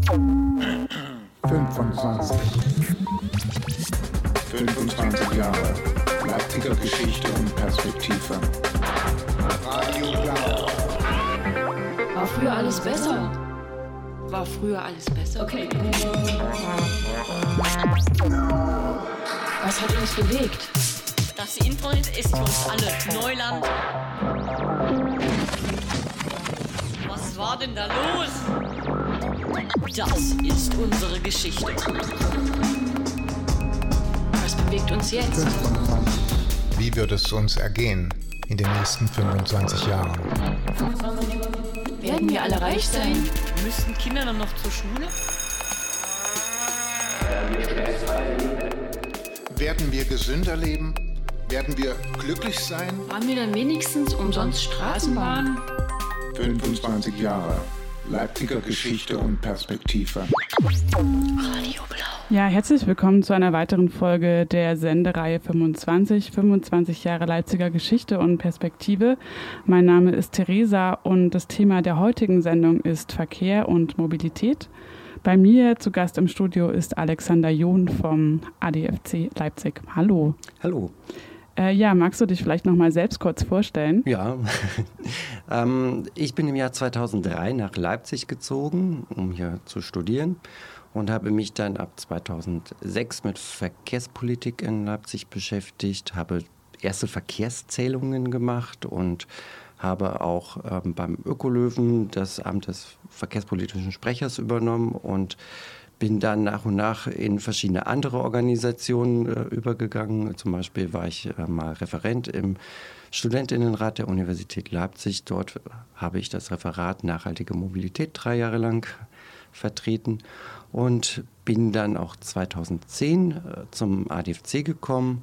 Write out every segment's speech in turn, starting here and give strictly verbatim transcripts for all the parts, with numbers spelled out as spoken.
fünfundzwanzig. fünfundzwanzig Jahre Leipziger Geschichte und Perspektive. Radio Blau. War früher alles besser? War früher alles besser? Okay. Was hat uns bewegt? Das Internet ist für uns alle Neuland. Was war denn da los? Das ist unsere Geschichte. Was bewegt uns jetzt? fünfundzwanzig. Wie wird es uns ergehen in den nächsten fünfundzwanzig Jahren? Werden wir alle reich sein? Müssten Kinder dann noch zur Schule? Werden wir gesünder leben? Werden wir glücklich sein? Haben wir dann wenigstens umsonst Straßenbahn? fünfundzwanzig Jahre Leipziger Geschichte und Perspektive. Radio Blau. Ja, herzlich willkommen zu einer weiteren Folge der Sendereihe fünfundzwanzig, fünfundzwanzig Jahre Leipziger Geschichte und Perspektive. Mein Name ist Theresa und das Thema der heutigen Sendung ist Verkehr und Mobilität. Bei mir zu Gast im Studio ist Alexander John vom A D F C Leipzig. Hallo. Hallo. Äh, ja, magst du dich vielleicht noch mal selbst kurz vorstellen? Ja, ähm, ich bin im Jahr zweitausenddrei nach Leipzig gezogen, um hier zu studieren und habe mich dann ab zweitausendsechs mit Verkehrspolitik in Leipzig beschäftigt, habe erste Verkehrszählungen gemacht und habe auch ähm, beim Ökolöwen das Amt des verkehrspolitischen Sprechers übernommen und bin dann nach und nach in verschiedene andere Organisationen äh, übergegangen. Zum Beispiel war ich äh, mal Referent im Studentinnenrat der Universität Leipzig. Dort habe ich das Referat Nachhaltige Mobilität drei Jahre lang vertreten und bin dann auch zweitausendzehn äh, zum A D F C gekommen.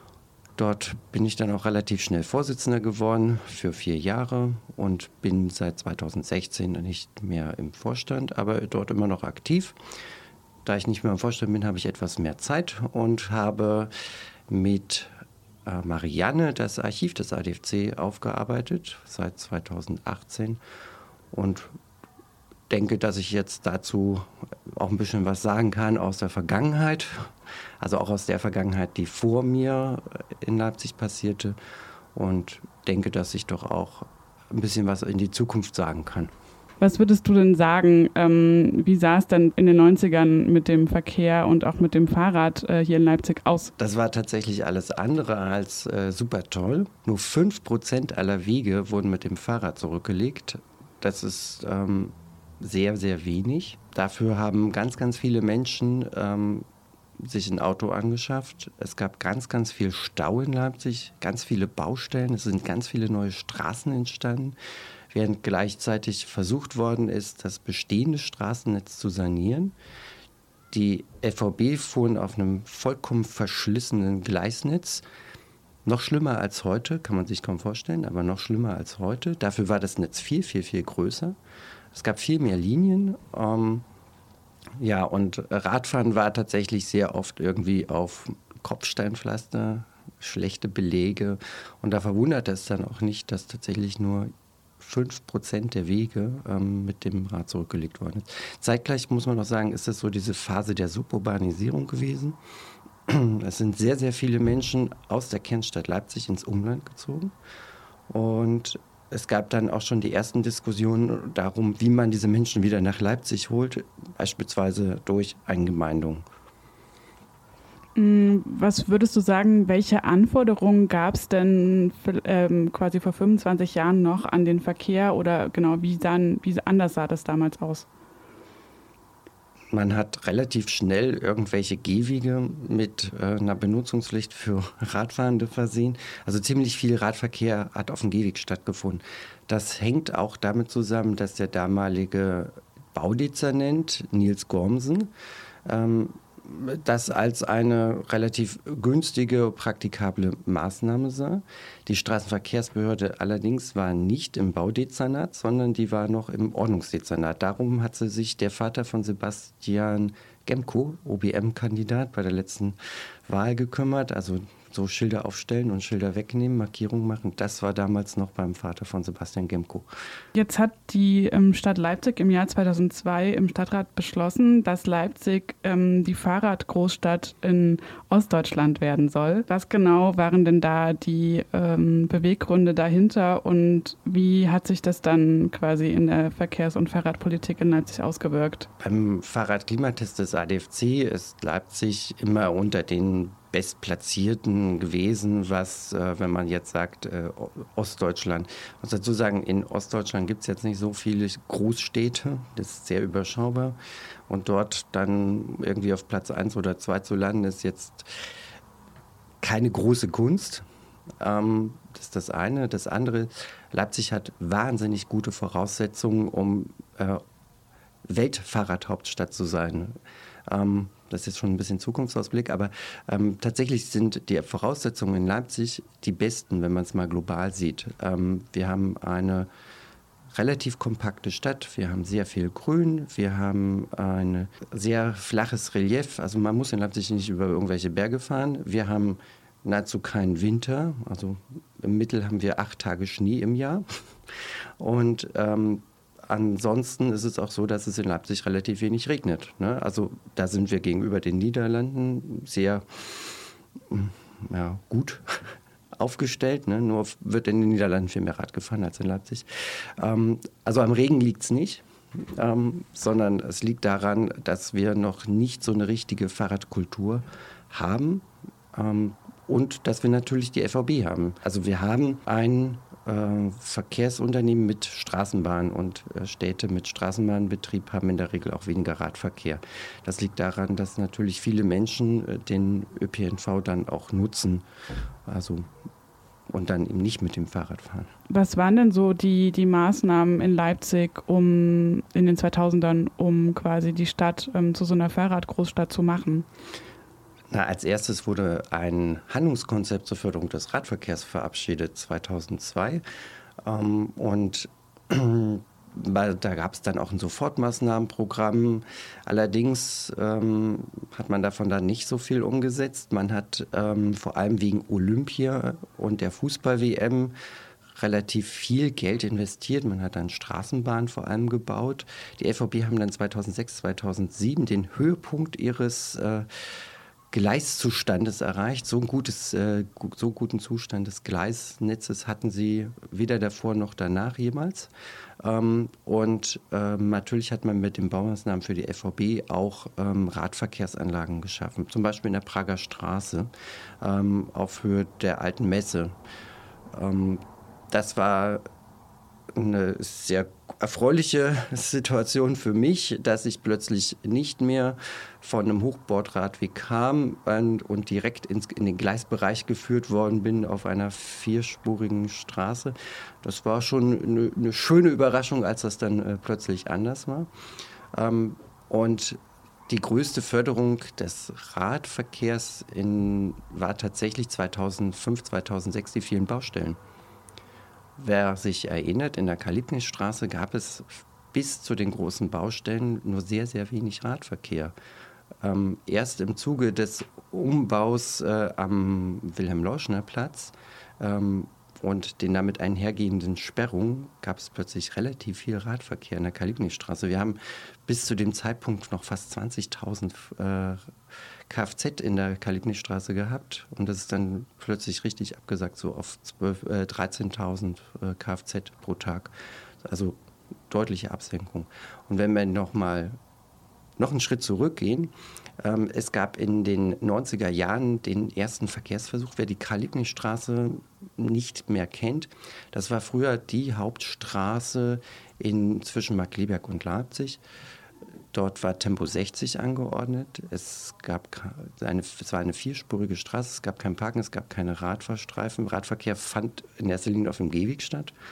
Dort bin ich dann auch relativ schnell Vorsitzender geworden für vier Jahre und bin seit zweitausendsechzehn nicht mehr im Vorstand, aber dort immer noch aktiv. Da ich nicht mehr im Vorstand bin, habe ich etwas mehr Zeit und habe mit äh, Marianne das Archiv des A D F C aufgearbeitet seit zweitausendachtzehn und denke, dass ich jetzt dazu auch ein bisschen was sagen kann aus der Vergangenheit, also auch aus der Vergangenheit, die vor mir in Leipzig passierte und denke, dass ich doch auch ein bisschen was in die Zukunft sagen kann. Was würdest du denn sagen, ähm, wie sah es dann in den neunzigern mit dem Verkehr und auch mit dem Fahrrad äh, hier in Leipzig aus? Das war tatsächlich alles andere als äh, super toll. Nur fünf Prozent aller Wege wurden mit dem Fahrrad zurückgelegt. Das ist ähm, sehr, sehr wenig. Dafür haben ganz, ganz viele Menschen ähm, sich ein Auto angeschafft. Es gab ganz, ganz viel Stau in Leipzig, ganz viele Baustellen. Es sind ganz viele neue Straßen entstanden, während gleichzeitig versucht worden ist, das bestehende Straßennetz zu sanieren. Die F V B fuhren auf einem vollkommen verschlissenen Gleisnetz. Noch schlimmer als heute, kann man sich kaum vorstellen, aber noch schlimmer als heute. Dafür war das Netz viel, viel, viel größer. Es gab viel mehr Linien. Ähm, ja, und Radfahren war tatsächlich sehr oft irgendwie auf Kopfsteinpflaster, schlechte Belege. Und da verwundert es dann auch nicht, dass tatsächlich nur fünf Prozent der Wege ähm, mit dem Rad zurückgelegt worden ist. Zeitgleich muss man auch sagen, ist das so diese Phase der Suburbanisierung gewesen. Es sind sehr, sehr viele Menschen aus der Kernstadt Leipzig ins Umland gezogen. Und es gab dann auch schon die ersten Diskussionen darum, wie man diese Menschen wieder nach Leipzig holt, beispielsweise durch Eingemeindung. Was würdest du sagen, welche Anforderungen gab es denn ähm, quasi vor fünfundzwanzig Jahren noch an den Verkehr oder genau, wie, sahen, wie anders sah das damals aus? Man hat relativ schnell irgendwelche Gehwege mit äh, einer Benutzungspflicht für Radfahrende versehen. Also ziemlich viel Radverkehr hat auf dem Gehweg stattgefunden. Das hängt auch damit zusammen, dass der damalige Baudezernent Nils Gormsen ähm, das als eine relativ günstige, praktikable Maßnahme sah. Die Straßenverkehrsbehörde allerdings war nicht im Baudezernat, sondern die war noch im Ordnungsdezernat. Darum hat sie sich der Vater von Sebastian Gemko, O B M-Kandidat, bei der letzten Wahl gekümmert, also so Schilder aufstellen und Schilder wegnehmen, Markierungen machen. Das war damals noch beim Vater von Sebastian Gemko. Jetzt hat die ähm, Stadt Leipzig im Jahr zweitausendzwei im Stadtrat beschlossen, dass Leipzig ähm, die Fahrradgroßstadt in Ostdeutschland werden soll. Was genau waren denn da die ähm, Beweggründe dahinter und wie hat sich das dann quasi in der Verkehrs- und Fahrradpolitik in Leipzig ausgewirkt? Beim Fahrradklimatest des A D F C ist Leipzig immer unter den Bestplatzierten gewesen, was, äh, wenn man jetzt sagt, äh, Ostdeutschland. Ich muss dazu sagen, in Ostdeutschland gibt es jetzt nicht so viele Großstädte, das ist sehr überschaubar. Und dort dann irgendwie auf Platz eins oder zwei zu landen, ist jetzt keine große Kunst. Ähm, das ist das eine. Das andere, Leipzig hat wahnsinnig gute Voraussetzungen, um äh, Weltfahrradhauptstadt zu sein. Ähm, das ist jetzt schon ein bisschen Zukunftsausblick, aber ähm, tatsächlich sind die Voraussetzungen in Leipzig die besten, wenn man es mal global sieht. Ähm, wir haben eine relativ kompakte Stadt, wir haben sehr viel Grün, wir haben ein sehr flaches Relief, also man muss in Leipzig nicht über irgendwelche Berge fahren. Wir haben nahezu keinen Winter, also im Mittel haben wir acht Tage Schnee im Jahr und ähm, ansonsten ist es auch so, dass es in Leipzig relativ wenig regnet. Ne? Also da sind wir gegenüber den Niederlanden sehr ja, gut aufgestellt. Ne? Nur wird in den Niederlanden viel mehr Rad gefahren als in Leipzig. Ähm, also am Regen liegt es nicht, ähm, sondern es liegt daran, dass wir noch nicht so eine richtige Fahrradkultur haben. Ähm, und dass wir natürlich die F V B haben. Also wir haben ein Äh, Verkehrsunternehmen mit Straßenbahn und äh, Städte mit Straßenbahnbetrieb haben in der Regel auch weniger Radverkehr. Das liegt daran, dass natürlich viele Menschen äh, den Ö P N V dann auch nutzen, also und dann eben nicht mit dem Fahrrad fahren. Was waren denn so die, die Maßnahmen in Leipzig, um in den zweitausendern, um quasi die Stadt ähm, zu so einer Fahrradgroßstadt zu machen? Na, als erstes wurde ein Handlungskonzept zur Förderung des Radverkehrs verabschiedet, zweitausendzwei. Ähm, und da gab es dann auch ein Sofortmaßnahmenprogramm. Allerdings ähm, hat man davon dann nicht so viel umgesetzt. Man hat ähm, vor allem wegen Olympia und der Fußball-W M relativ viel Geld investiert. Man hat dann Straßenbahnen vor allem gebaut. Die F V B haben dann zweitausendsechs, zweitausendsieben den Höhepunkt ihres äh, Gleiszustandes erreicht. So, ein gutes, äh, so guten Zustand des Gleisnetzes hatten sie weder davor noch danach jemals. Ähm, und ähm, natürlich hat man mit den Baumaßnahmen für die F V B auch ähm, Radverkehrsanlagen geschaffen. Zum Beispiel in der Prager Straße ähm, auf Höhe der Alten Messe. Ähm, das war eine sehr erfreuliche Situation für mich, dass ich plötzlich nicht mehr von einem Hochbordradweg kam und, und direkt ins, in den Gleisbereich geführt worden bin auf einer vierspurigen Straße. Das war schon eine, eine schöne Überraschung, als das dann äh, plötzlich anders war. Ähm, und die größte Förderung des Radverkehrs in, war tatsächlich zweitausendfünf, zweitausendsechs die vielen Baustellen. Wer sich erinnert, in der Kalibnisstraße gab es bis zu den großen Baustellen nur sehr, sehr wenig Radverkehr. Ähm, erst im Zuge des Umbaus äh, am Wilhelm-Leuschner-Platz ähm, und den damit einhergehenden Sperrungen gab es plötzlich relativ viel Radverkehr in der Kalibnisstraße. Wir haben bis zu dem Zeitpunkt noch fast zwanzigtausend äh, Kfz in der Kalibnisstraße gehabt und das ist dann plötzlich richtig abgesagt, so auf äh, dreizehntausend äh, Kfz pro Tag. Also deutliche Absenkung. Und wenn wir noch mal noch einen Schritt zurückgehen, ähm, es gab in den neunziger Jahren den ersten Verkehrsversuch, wer die Karl-Liebknecht-Straße nicht mehr kennt. Das war früher die Hauptstraße in, zwischen Markkleeberg und Leipzig. Dort war Tempo sechzig angeordnet. Es, gab eine, es war eine vierspurige Straße, es gab kein Parken, es gab keine Radfahrstreifen. Radverkehr fand in erster Linie auf dem Gehweg statt.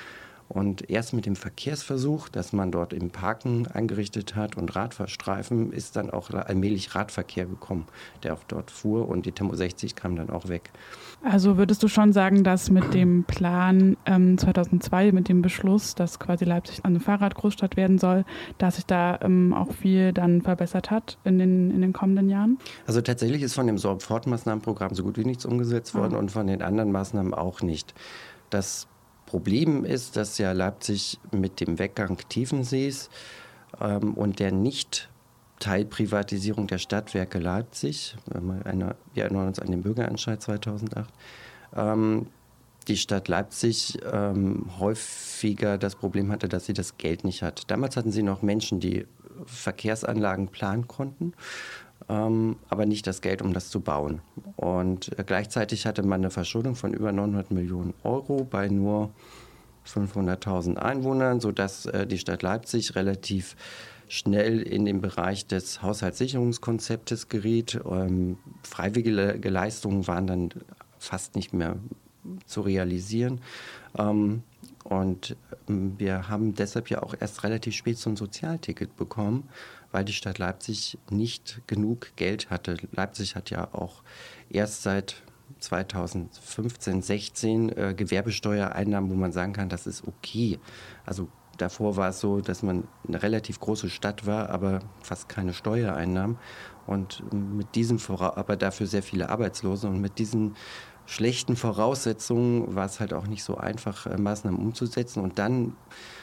Und erst mit dem Verkehrsversuch, dass man dort im Parken eingerichtet hat und Radfahrstreifen, ist dann auch allmählich Radverkehr gekommen, der auch dort fuhr und die Tempo sechzig kam dann auch weg. Also würdest du schon sagen, dass mit dem Plan ähm, zweitausendzwei, mit dem Beschluss, dass quasi Leipzig eine Fahrradgroßstadt werden soll, dass sich da ähm, auch viel dann verbessert hat in den, in den kommenden Jahren? Also tatsächlich ist von dem Sofortmaßnahmenprogramm so gut wie nichts umgesetzt worden, ah, und von den anderen Maßnahmen auch nicht. Das Problem ist, dass ja Leipzig mit dem Weggang Tiefensees ähm, und der Nicht-Teilprivatisierung der Stadtwerke Leipzig, eine, wir erinnern uns an den Bürgerentscheid zweitausendacht, ähm, die Stadt Leipzig ähm, häufiger das Problem hatte, dass sie das Geld nicht hat. Damals hatten sie noch Menschen, die Verkehrsanlagen planen konnten, ähm, aber nicht das Geld, um das zu bauen. Und äh, gleichzeitig hatte man eine Verschuldung von über neunhundert Millionen Euro bei nur fünfhunderttausend Einwohnern, sodass äh, die Stadt Leipzig relativ schnell in den Bereich des Haushaltssicherungskonzeptes geriet. Ähm, freiwillige Leistungen waren dann fast nicht mehr zu realisieren. Ähm, und ähm, wir haben deshalb ja auch erst relativ spät so ein Sozialticket bekommen, weil die Stadt Leipzig nicht genug Geld hatte. Leipzig hat ja auch erst seit zweitausendfünfzehn, sechzehn äh, Gewerbesteuereinnahmen, wo man sagen kann, das ist okay. Also davor war es so, dass man eine relativ große Stadt war, aber fast keine Steuereinnahmen. Und mit diesem Vora- aber dafür sehr viele Arbeitslose. Und mit diesen schlechten Voraussetzungen war es halt auch nicht so einfach, äh, Maßnahmen umzusetzen. Und dann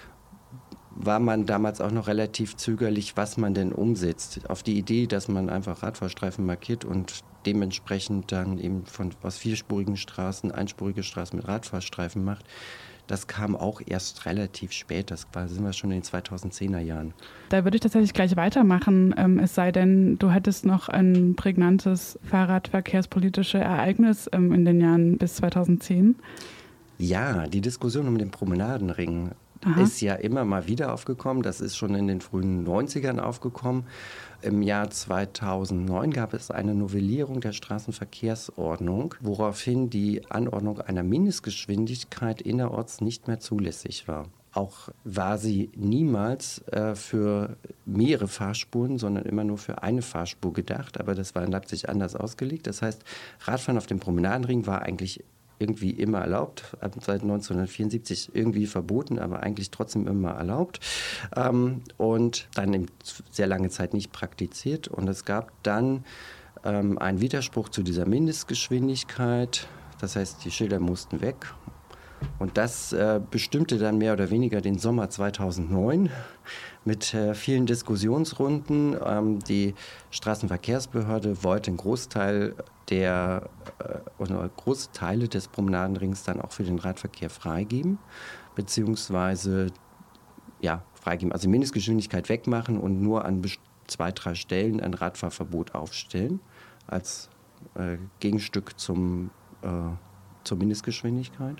war man damals auch noch relativ zögerlich, was man denn umsetzt. Auf die Idee, dass man einfach Radfahrstreifen markiert und dementsprechend dann eben von, aus vierspurigen Straßen einspurige Straßen mit Radfahrstreifen macht, das kam auch erst relativ spät. Das war, sind wir schon in den zweitausendzehner Jahren. Da würde ich tatsächlich gleich weitermachen, ähm, es sei denn, du hättest noch ein prägnantes fahrradverkehrspolitisches Ereignis ähm, in den Jahren bis zweitausendzehn. Ja, die Diskussion um den Promenadenring Aha. ist ja immer mal wieder aufgekommen. Das ist schon in den frühen neunzigern aufgekommen. Im Jahr zweitausendneun gab es eine Novellierung der Straßenverkehrsordnung, woraufhin die Anordnung einer Mindestgeschwindigkeit innerorts nicht mehr zulässig war. Auch war sie niemals äh, für mehrere Fahrspuren, sondern immer nur für eine Fahrspur gedacht. Aber das war in Leipzig anders ausgelegt. Das heißt, Radfahren auf dem Promenadenring war eigentlich irgendwie immer erlaubt, seit neunzehnhundertvierundsiebzig irgendwie verboten, aber eigentlich trotzdem immer erlaubt, ähm, und dann in sehr lange Zeit nicht praktiziert. Und es gab dann ähm, einen Widerspruch zu dieser Mindestgeschwindigkeit, das heißt, die Schilder mussten weg. Und das äh, bestimmte dann mehr oder weniger den Sommer zweitausendneun mit äh, vielen Diskussionsrunden. Ähm, die Straßenverkehrsbehörde wollte einen Großteil der äh, oder große Teile des Promenadenrings dann auch für den Radverkehr freigeben, beziehungsweise ja, freigeben, also Mindestgeschwindigkeit wegmachen und nur an zwei, drei Stellen ein Radfahrverbot aufstellen als äh, Gegenstück zum, äh, zur Mindestgeschwindigkeit.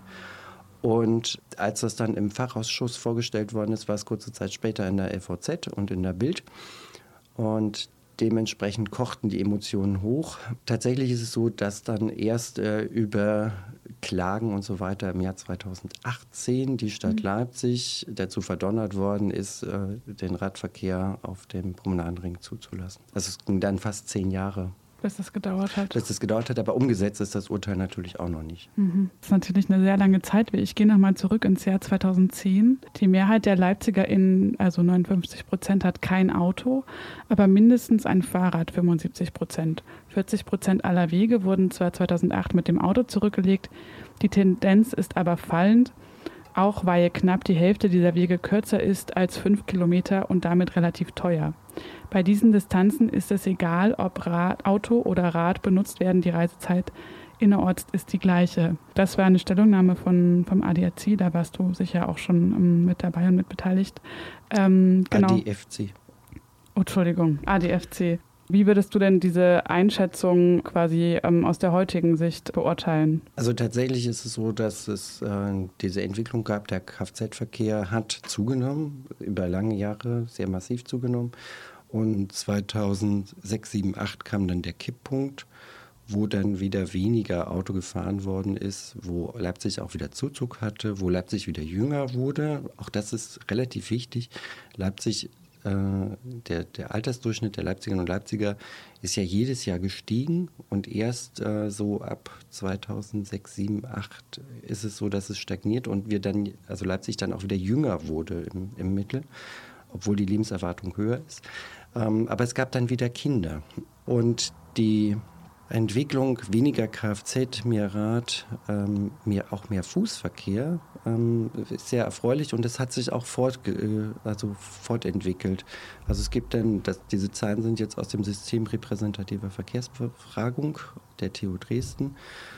Und als das dann im Fachausschuss vorgestellt worden ist, war es kurze Zeit später in der L V Z und in der Bild. Und dementsprechend kochten die Emotionen hoch. Tatsächlich ist es so, dass dann erst äh, über Klagen und so weiter im Jahr zweitausendachtzehn die Stadt mhm. Leipzig dazu verdonnert worden ist, äh, den Radverkehr auf dem Promenadenring zuzulassen. Also es ging dann fast zehn Jahre. Bis das gedauert hat. Bis das gedauert hat, aber umgesetzt ist das Urteil natürlich auch noch nicht. Mhm. Das ist natürlich eine sehr lange Zeit. Ich gehe nochmal zurück ins Jahr zweitausendzehn. Die Mehrheit der LeipzigerInnen, also neunundfünfzig Prozent, hat kein Auto, aber mindestens ein Fahrrad, fünfundsiebzig Prozent. vierzig Prozent aller Wege wurden zwar zweitausendacht mit dem Auto zurückgelegt, die Tendenz ist aber fallend, auch weil knapp die Hälfte dieser Wege kürzer ist als fünf Kilometer und damit relativ teuer. Bei diesen Distanzen ist es egal, ob Rad, Auto oder Rad benutzt werden, die Reisezeit innerorts ist die gleiche. Das war eine Stellungnahme von, vom A D F C, da warst du sicher auch schon um, mit dabei und mit beteiligt. Ähm, genau. A D F C. Oh, Entschuldigung, A D F C. Wie würdest du denn diese Einschätzung quasi ähm, aus der heutigen Sicht beurteilen? Also tatsächlich ist es so, dass es äh, diese Entwicklung gab, der Kfz-Verkehr hat zugenommen, über lange Jahre sehr massiv zugenommen. Und zweitausendsechs, sieben, acht kam dann der Kipppunkt, wo dann wieder weniger Auto gefahren worden ist, wo Leipzig auch wieder Zuzug hatte, wo Leipzig wieder jünger wurde. Auch das ist relativ wichtig. Leipzig, äh, der, der Altersdurchschnitt der Leipzigerinnen und Leipziger ist ja jedes Jahr gestiegen und erst äh, so ab zweitausendsechs, sieben, acht ist es so, dass es stagniert und wir dann, also Leipzig dann auch wieder jünger wurde im, im Mittel, obwohl die Lebenserwartung höher ist. Ähm, aber es gab dann wieder Kinder und die Entwicklung, weniger Kfz, mehr Rad, ähm, mehr, auch mehr Fußverkehr, ähm, ist sehr erfreulich und das hat sich auch fort, äh, also fortentwickelt. Also es gibt dann, das, diese Zahlen sind jetzt aus dem System repräsentativer Verkehrsbefragung der T U Dresden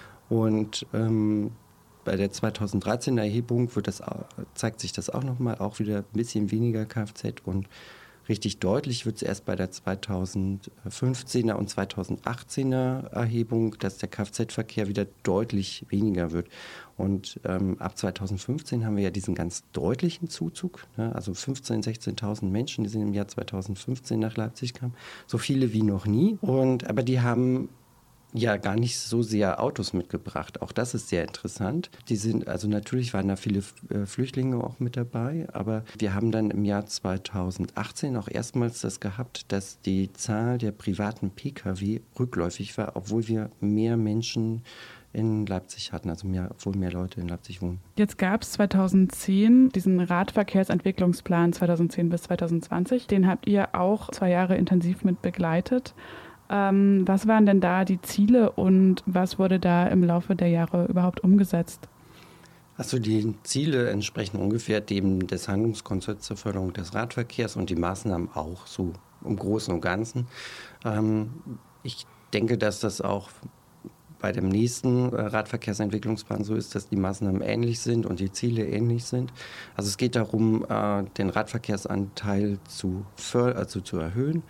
und ähm, bei der zweitausenddreizehner Erhebung wird das, zeigt sich das auch nochmal, auch wieder ein bisschen weniger Kfz und richtig deutlich wird es erst bei der zweitausendfünfzehner und zweitausendachtzehner Erhebung, dass der Kfz-Verkehr wieder deutlich weniger wird. Und ähm, ab zweitausendfünfzehn haben wir ja diesen ganz deutlichen Zuzug, ne? Also fünfzehntausend, sechzehntausend Menschen, die sind im Jahr zweitausendfünfzehn nach Leipzig kamen, so viele wie noch nie. Und, aber die haben ja gar nicht so sehr Autos mitgebracht. Auch das ist sehr interessant. Die sind, also natürlich waren da viele äh, Flüchtlinge auch mit dabei, aber wir haben dann im Jahr zweitausendachtzehn auch erstmals das gehabt, dass die Zahl der privaten Pkw rückläufig war, obwohl wir mehr Menschen in Leipzig hatten, also mehr, obwohl mehr Leute in Leipzig wohnen. Jetzt gab es zweitausendzehn diesen Radverkehrsentwicklungsplan zweitausendzehn bis zweitausendzwanzig. Den habt ihr auch zwei Jahre intensiv mit begleitet. Ähm, was waren denn da die Ziele und was wurde da im Laufe der Jahre überhaupt umgesetzt? Also die Ziele entsprechen ungefähr dem des Handlungskonzepts zur Förderung des Radverkehrs und die Maßnahmen auch so im Großen und Ganzen. Ähm, ich denke, dass das auch bei dem nächsten Radverkehrsentwicklungsplan so ist, dass die Maßnahmen ähnlich sind und die Ziele ähnlich sind. Also es geht darum, den Radverkehrsanteil zu, för- also zu erhöhen,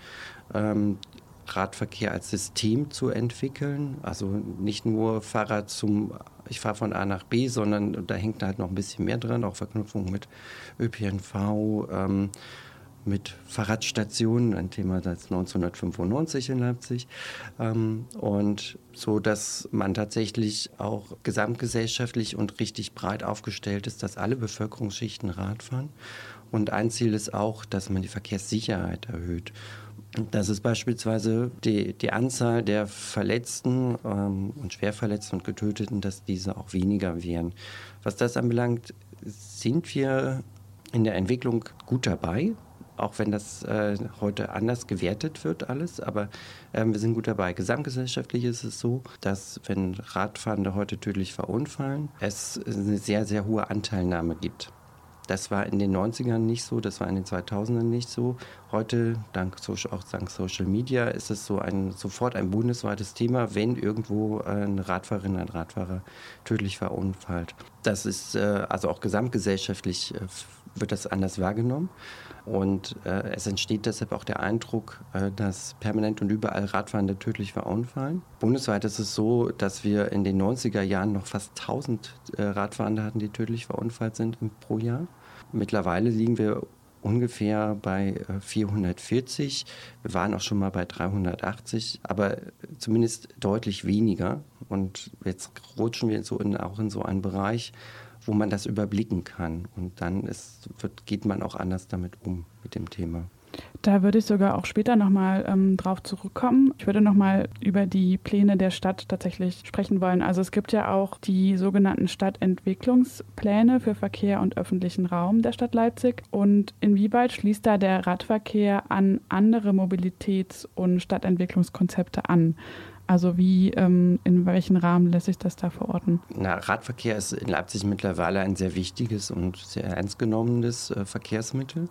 Radverkehr als System zu entwickeln. Also nicht nur Fahrrad zum, ich fahre von A nach B, sondern da hängt halt noch ein bisschen mehr dran, auch Verknüpfung mit Ö P N V, ähm, mit Fahrradstationen, ein Thema seit neunzehnhundertfünfundneunzig in Leipzig. Ähm, und so, dass man tatsächlich auch gesamtgesellschaftlich und richtig breit aufgestellt ist, dass alle Bevölkerungsschichten Rad fahren. Und ein Ziel ist auch, dass man die Verkehrssicherheit erhöht. Das ist beispielsweise die, die Anzahl der Verletzten ähm, und Schwerverletzten und Getöteten, dass diese auch weniger wären. Was das anbelangt, sind wir in der Entwicklung gut dabei, auch wenn das äh, heute anders gewertet wird alles, aber äh, wir sind gut dabei. Gesamtgesellschaftlich ist es so, dass wenn Radfahrende heute tödlich verunfallen, es eine sehr, sehr hohe Anteilnahme gibt. Das war in den neunzigern nicht so, das war in den zweitausendern nicht so. Heute, dank Social, auch dank Social Media, ist es so ein, sofort ein bundesweites Thema, wenn irgendwo eine Radfahrerin, ein Radfahrer tödlich verunfallt. Das ist äh, also auch gesamtgesellschaftlich äh, wird das anders wahrgenommen. Und äh, es entsteht deshalb auch der Eindruck, äh, dass permanent und überall Radfahrende tödlich verunfallen. Bundesweit ist es so, dass wir in den neunziger Jahren noch fast tausend äh, Radfahrende hatten, die tödlich verunfallt sind pro Jahr. Mittlerweile liegen wir ungefähr bei äh, vierhundertvierzig. Wir waren auch schon mal bei dreihundertachtzig, aber zumindest deutlich weniger. Und jetzt rutschen wir so in, auch in so einen Bereich, wo man das überblicken kann. Und dann ist, wird, geht man auch anders damit um, mit dem Thema. Da würde ich sogar auch später nochmal ähm, drauf zurückkommen. Ich würde nochmal über die Pläne der Stadt tatsächlich sprechen wollen. Also es gibt ja auch die sogenannten Stadtentwicklungspläne für Verkehr und öffentlichen Raum der Stadt Leipzig. Und inwieweit schließt da der Radverkehr an andere Mobilitäts- und Stadtentwicklungskonzepte an? Also wie, ähm, in welchem Rahmen lässt sich das da verorten? Na, Radverkehr ist in Leipzig mittlerweile ein sehr wichtiges und sehr ernst genommenes äh, Verkehrsmittel.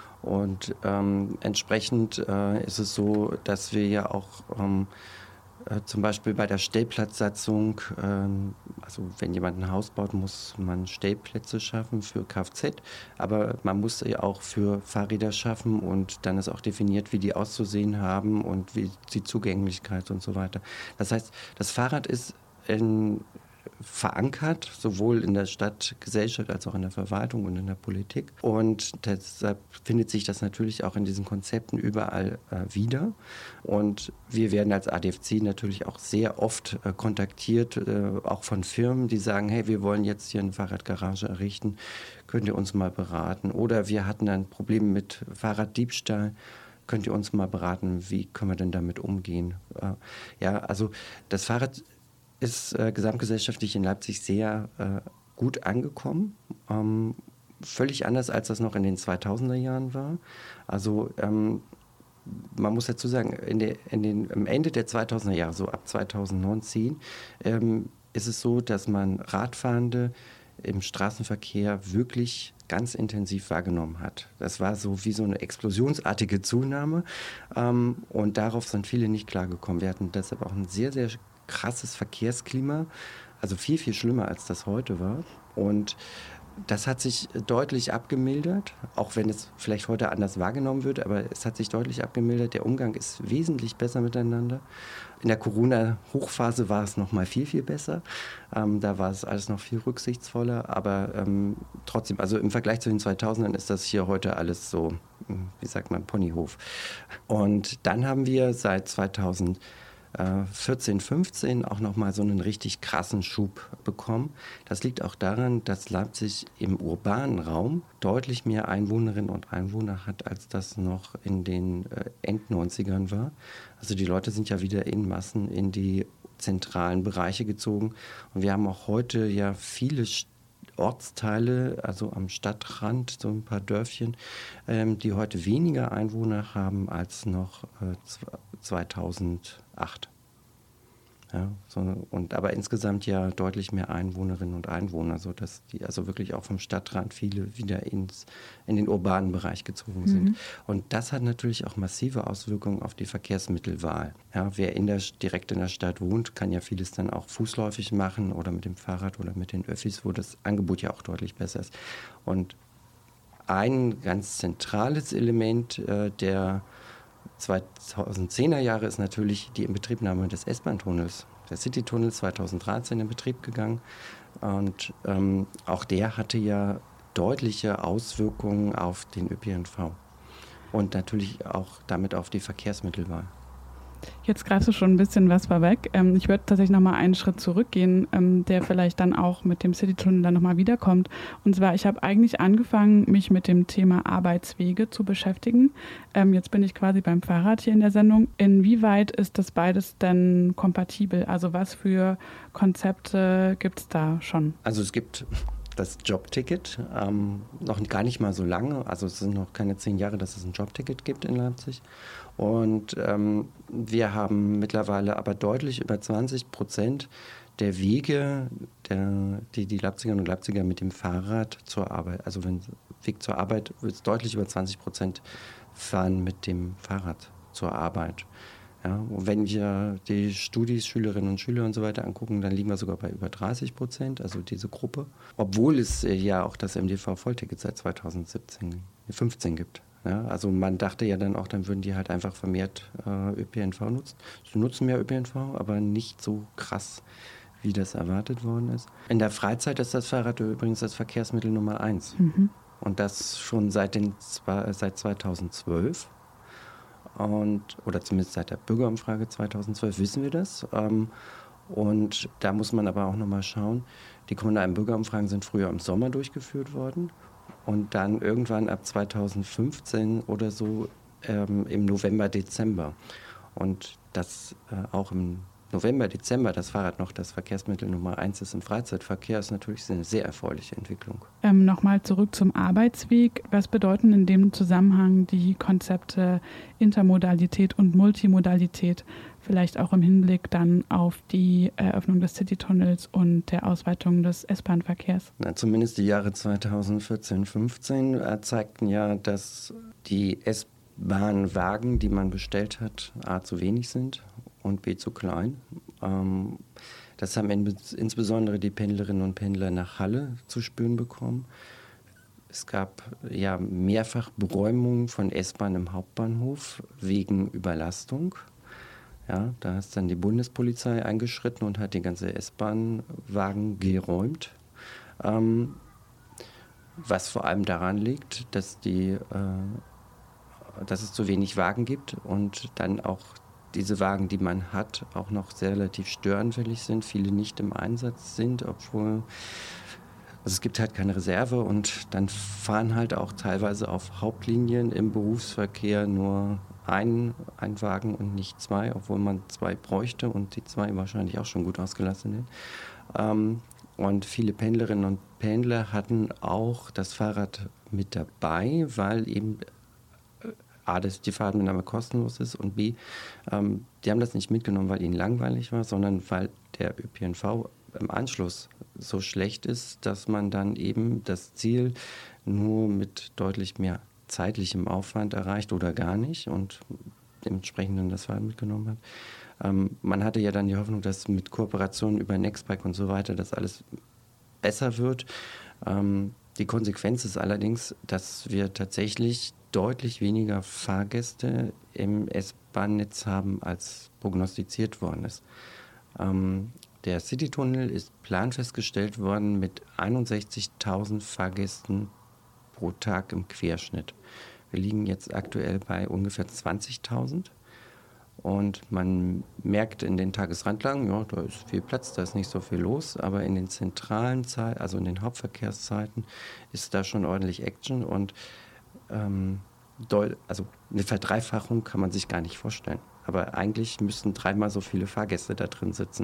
Und ähm, entsprechend äh, ist es so, dass wir ja auch ähm, äh, zum Beispiel bei der Stellplatzsatzung, ähm, also wenn jemand ein Haus baut, muss man Stellplätze schaffen für Kfz, aber man muss ja auch für Fahrräder schaffen und dann ist auch definiert, wie die auszusehen haben und wie die Zugänglichkeit und so weiter. Das heißt, das Fahrrad ist in verankert, sowohl in der Stadtgesellschaft als auch in der Verwaltung und in der Politik. Und deshalb findet sich das natürlich auch in diesen Konzepten überall äh, wieder. Und wir werden als A D F C natürlich auch sehr oft äh, kontaktiert, äh, auch von Firmen, die sagen, hey, wir wollen jetzt hier eine Fahrradgarage errichten, könnt ihr uns mal beraten? Oder wir hatten ein Problem mit Fahrraddiebstahl. Könnt ihr uns mal beraten, wie können wir denn damit umgehen? Äh, ja, also das Fahrrad ist äh, gesamtgesellschaftlich in Leipzig sehr äh, gut angekommen. Ähm, völlig anders, als das noch in den zweitausender Jahren war. Also ähm, man muss dazu sagen, in der, in den, am Ende der zweitausender Jahre, so ab zweitausendneun, zehn, ähm, ist es so, dass man Radfahrende im Straßenverkehr wirklich ganz intensiv wahrgenommen hat. Das war so wie so eine explosionsartige Zunahme ähm, und darauf sind viele nicht klargekommen. Wir hatten deshalb auch ein sehr, sehr krasses Verkehrsklima, also viel, viel schlimmer, als das heute war. Und das hat sich deutlich abgemildert, auch wenn es vielleicht heute anders wahrgenommen wird, aber es hat sich deutlich abgemildert. Der Umgang ist wesentlich besser miteinander. In der Corona-Hochphase war es noch mal viel, viel besser. Ähm, da war es alles noch viel rücksichtsvoller, aber ähm, trotzdem, also im Vergleich zu den zweitausendern ist das hier heute alles so, wie sagt man, Ponyhof. Und dann haben wir seit zweitausend vierzehn, fünfzehn auch nochmal so einen richtig krassen Schub bekommen. Das liegt auch daran, dass Leipzig im urbanen Raum deutlich mehr Einwohnerinnen und Einwohner hat, als das noch in den äh, End-neunzigern war. Also die Leute sind ja wieder in Massen in die zentralen Bereiche gezogen. Und wir haben auch heute ja viele Ortsteile, also am Stadtrand, so ein paar Dörfchen, ähm, die heute weniger Einwohner haben als noch äh, zweitausendacht. Ja, so, und aber insgesamt ja deutlich mehr Einwohnerinnen und Einwohner, sodass die also wirklich auch vom Stadtrand viele wieder ins, in den urbanen Bereich gezogen sind. Mhm. Und das hat natürlich auch massive Auswirkungen auf die Verkehrsmittelwahl. Ja, wer in der, direkt in der Stadt wohnt, kann ja vieles dann auch fußläufig machen oder mit dem Fahrrad oder mit den Öffis, wo das Angebot ja auch deutlich besser ist. Und ein ganz zentrales Element äh, der zweitausendzehner Jahre ist natürlich die Inbetriebnahme des S-Bahn-Tunnels. Der City-Tunnel zweitausenddreizehn in Betrieb gegangen und ähm, auch der hatte ja deutliche Auswirkungen auf den Ö P N V und natürlich auch damit auf die Verkehrsmittelwahl. Jetzt greifst du schon ein bisschen was vorweg. Ähm, ich würde tatsächlich nochmal einen Schritt zurückgehen, ähm, der vielleicht dann auch mit dem Citytunnel dann nochmal wiederkommt. Und zwar, ich habe eigentlich angefangen, mich mit dem Thema Arbeitswege zu beschäftigen. Ähm, jetzt bin ich quasi beim Fahrrad hier in der Sendung. Inwieweit ist das beides denn kompatibel? Also was für Konzepte gibt es da schon? Also es gibt das Jobticket, ähm, noch gar nicht mal so lange, also es sind noch keine zehn Jahre, dass es ein Jobticket gibt in Leipzig. Und ähm, wir haben mittlerweile aber deutlich über zwanzig Prozent der Wege, der, die die Leipzigerinnen und Leipziger mit dem Fahrrad zur Arbeit, also wenn Weg zur Arbeit, wird es deutlich über zwanzig Prozent fahren mit dem Fahrrad zur Arbeit. Ja, und wenn wir die Studis, Schülerinnen und Schüler und so weiter angucken, dann liegen wir sogar bei über dreißig Prozent, also diese Gruppe. Obwohl es äh, ja auch das M D V-Vollticket seit zweitausendsiebzehn, fünfzehn gibt. Ja, also man dachte ja dann auch, dann würden die halt einfach vermehrt äh, Ö P N V nutzen. Sie nutzen mehr Ö P N V, aber nicht so krass, wie das erwartet worden ist. In der Freizeit ist das Fahrrad übrigens das Verkehrsmittel Nummer eins. Mhm. Und das schon seit, den, seit zweitausendzwölf. Und, oder zumindest seit der Bürgerumfrage zweitausendzwölf wissen wir das. Ähm, und da muss man aber auch nochmal schauen, die kommunalen Bürgerumfragen sind früher im Sommer durchgeführt worden und dann irgendwann ab zweitausendfünfzehn oder so ähm, im November, Dezember. Und dass äh, auch im November, Dezember das Fahrrad noch das Verkehrsmittel Nummer eins ist im Freizeitverkehr, ist natürlich eine sehr erfreuliche Entwicklung. Ähm, Nochmal zurück zum Arbeitsweg. Was bedeuten in dem Zusammenhang die Konzepte Intermodalität und Multimodalität? Vielleicht auch im Hinblick dann auf die Eröffnung des Citytunnels und der Ausweitung des S-Bahn-Verkehrs. Na, zumindest die Jahre zweitausendvierzehn, fünfzehn äh, zeigten ja, dass die S-Bahn-Wagen, die man bestellt hat, A, zu wenig sind und B, zu klein. Ähm, das haben in, insbesondere die Pendlerinnen und Pendler nach Halle zu spüren bekommen. Es gab ja mehrfach Beräumungen von S-Bahn im Hauptbahnhof wegen Überlastung. Ja, da ist dann die Bundespolizei eingeschritten und hat die ganze S-Bahn-Wagen geräumt. Ähm, was vor allem daran liegt, dass, die, äh, dass es zu wenig Wagen gibt und dann auch diese Wagen, die man hat, auch noch sehr relativ störanfällig sind, viele nicht im Einsatz sind, obwohl also es gibt halt keine Reserve und dann fahren halt auch teilweise auf Hauptlinien im Berufsverkehr nur ein, ein Wagen und nicht zwei, obwohl man zwei bräuchte und die zwei wahrscheinlich auch schon gut ausgelastet sind. Ähm, und viele Pendlerinnen und Pendler hatten auch das Fahrrad mit dabei, weil eben A, dass die Fahrtmitnahme kostenlos ist und B, ähm, die haben das nicht mitgenommen, weil ihnen langweilig war, sondern weil der Ö P N V im Anschluss so schlecht ist, dass man dann eben das Ziel nur mit deutlich mehr zeitlichem Aufwand erreicht oder gar nicht und dementsprechend dann das Fahrrad mitgenommen hat. Ähm, man hatte ja dann die Hoffnung, dass mit Kooperationen über Nextbike und so weiter das alles besser wird. Ähm, die Konsequenz ist allerdings, dass wir tatsächlich deutlich weniger Fahrgäste im S-Bahn-Netz haben, als prognostiziert worden ist. Ähm, der Citytunnel ist planfestgestellt worden mit einundsechzigtausend Fahrgästen pro Tag im Querschnitt. Wir liegen jetzt aktuell bei ungefähr zwanzigtausend und man merkt in den Tagesrandlagen, ja, da ist viel Platz, da ist nicht so viel los, aber in den zentralen Zeiten, also in den Hauptverkehrszeiten, ist da schon ordentlich Action und ähm, deut- also eine Verdreifachung kann man sich gar nicht vorstellen. Aber eigentlich müssten dreimal so viele Fahrgäste da drin sitzen.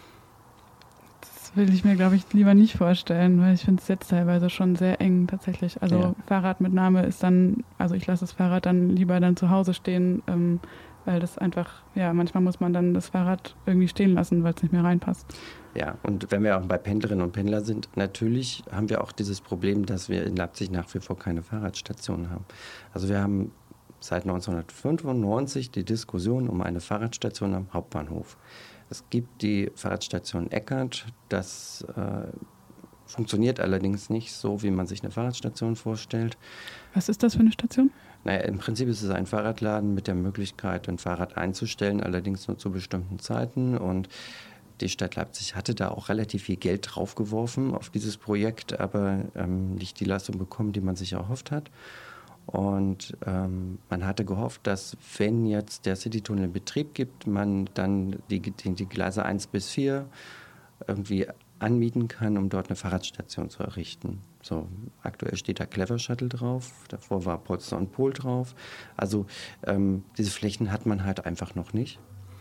Das will ich mir, glaube ich, lieber nicht vorstellen, weil ich finde es jetzt teilweise schon sehr eng tatsächlich. Also Ja. Fahrradmitnahme ist dann, also ich lasse das Fahrrad dann lieber dann zu Hause stehen, ähm, weil das einfach, ja, manchmal muss man dann das Fahrrad irgendwie stehen lassen, weil es nicht mehr reinpasst. Ja, und wenn wir auch bei Pendlerinnen und Pendlern sind, natürlich haben wir auch dieses Problem, dass wir in Leipzig nach wie vor keine Fahrradstationen haben. Also wir haben seit neunzehnhundertfünfundneunzig die Diskussion um eine Fahrradstation am Hauptbahnhof. Es gibt die Fahrradstation Eckert, das äh, funktioniert allerdings nicht so, wie man sich eine Fahrradstation vorstellt. Was ist das für eine Station? Naja, im Prinzip ist es ein Fahrradladen mit der Möglichkeit, ein Fahrrad einzustellen, allerdings nur zu bestimmten Zeiten. Und die Stadt Leipzig hatte da auch relativ viel Geld draufgeworfen auf dieses Projekt, aber ähm, nicht die Leistung bekommen, die man sich erhofft hat. Und ähm, man hatte gehofft, dass wenn jetzt der Citytunnel in Betrieb gibt, man dann die, die, die Gleise eins bis vier irgendwie anmieten kann, um dort eine Fahrradstation zu errichten. So, aktuell steht da Clever Shuttle drauf, davor war Polster und Pol drauf. Also ähm, diese Flächen hat man halt einfach noch nicht.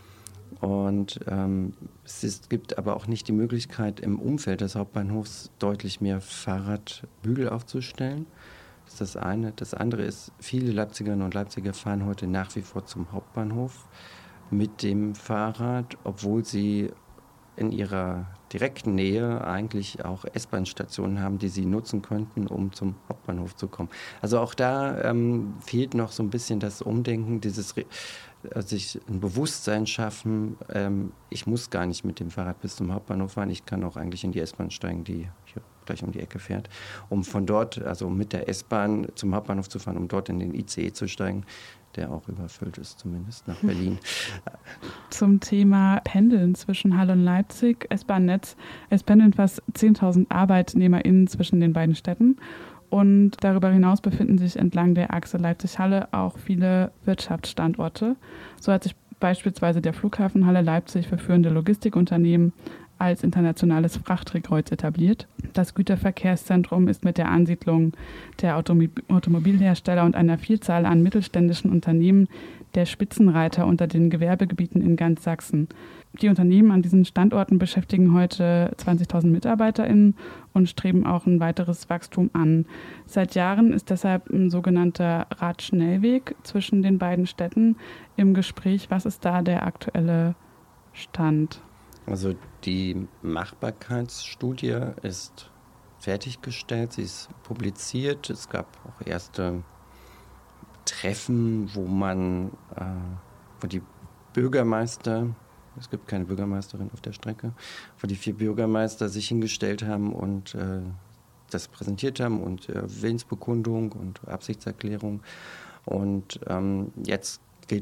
Und ähm, es ist, gibt aber auch nicht die Möglichkeit, im Umfeld des Hauptbahnhofs deutlich mehr Fahrradbügel aufzustellen. Das ist das eine. Das andere ist, viele Leipzigerinnen und Leipziger fahren heute nach wie vor zum Hauptbahnhof mit dem Fahrrad, obwohl sie in ihrer direkten Nähe eigentlich auch S-Bahn-Stationen haben, die sie nutzen könnten, um zum Hauptbahnhof zu kommen. Also auch da ähm, fehlt noch so ein bisschen das Umdenken, dieses Re- sich ein Bewusstsein schaffen, ähm, ich muss gar nicht mit dem Fahrrad bis zum Hauptbahnhof fahren, ich kann auch eigentlich in die S-Bahn steigen, die hier gleich um die Ecke fährt, um von dort, also mit der S-Bahn zum Hauptbahnhof zu fahren, um dort in den I C E zu steigen, der auch überfüllt ist, zumindest nach Berlin. Zum Thema Pendeln zwischen Halle und Leipzig, S-Bahn-Netz. Es pendeln fast zehntausend ArbeitnehmerInnen zwischen den beiden Städten. Und darüber hinaus befinden sich entlang der Achse Leipzig-Halle auch viele Wirtschaftsstandorte. So hat sich beispielsweise der Flughafen Halle Leipzig für führende Logistikunternehmen als internationales Frachtdrehkreuz etabliert. Das Güterverkehrszentrum ist mit der Ansiedlung der Automob- Automobilhersteller und einer Vielzahl an mittelständischen Unternehmen der Spitzenreiter unter den Gewerbegebieten in ganz Sachsen. Die Unternehmen an diesen Standorten beschäftigen heute zwanzigtausend MitarbeiterInnen und streben auch ein weiteres Wachstum an. Seit Jahren ist deshalb ein sogenannter Radschnellweg zwischen den beiden Städten im Gespräch. Was ist da der aktuelle Stand? Also die Machbarkeitsstudie ist fertiggestellt, sie ist publiziert. Es gab auch erste Treffen, wo man, äh, wo die Bürgermeister, es gibt keine Bürgermeisterin auf der Strecke, wo die vier Bürgermeister sich hingestellt haben und äh, das präsentiert haben und äh, Willensbekundung und Absichtserklärung. Und ähm, jetzt gilt es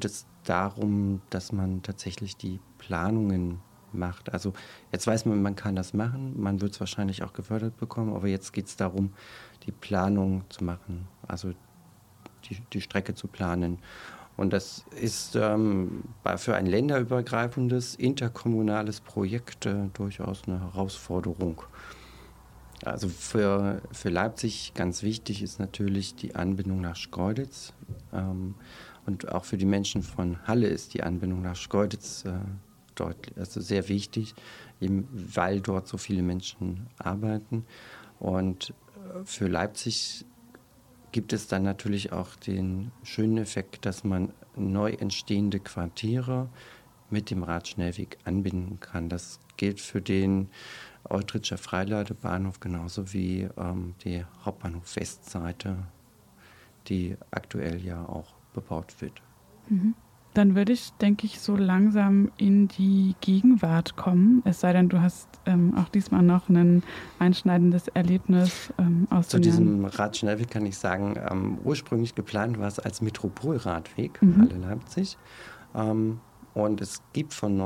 darum, dass man tatsächlich die Planungen macht. Also jetzt weiß man, man kann das machen, man wird es wahrscheinlich auch gefördert bekommen, aber jetzt geht es darum, die Planung zu machen, also die, die Strecke zu planen. Und das ist ähm, für ein länderübergreifendes, interkommunales Projekt äh, durchaus eine Herausforderung. Also für, für Leipzig ganz wichtig ist natürlich die Anbindung nach Schkeuditz. Ähm, und auch für die Menschen von Halle ist die Anbindung nach Schkeuditz äh, deutlich, also sehr wichtig, eben weil dort so viele Menschen arbeiten. Und für Leipzig gibt es dann natürlich auch den schönen Effekt, dass man neu entstehende Quartiere mit dem Radschnellweg anbinden kann. Das gilt für den Eutritscher Freiladebahnhof genauso wie ähm, die Hauptbahnhof Westseite, die aktuell ja auch bebaut wird. Mhm. Dann würde ich, denke ich, so langsam in die Gegenwart kommen. Es sei denn, du hast ähm, auch diesmal noch ein einschneidendes Erlebnis ähm, aus Zu den diesem Jahren. Radschnellweg kann ich sagen, ähm, ursprünglich geplant war es als Metropolradweg, Mhm. Halle-Leipzig. Ähm, und es gibt von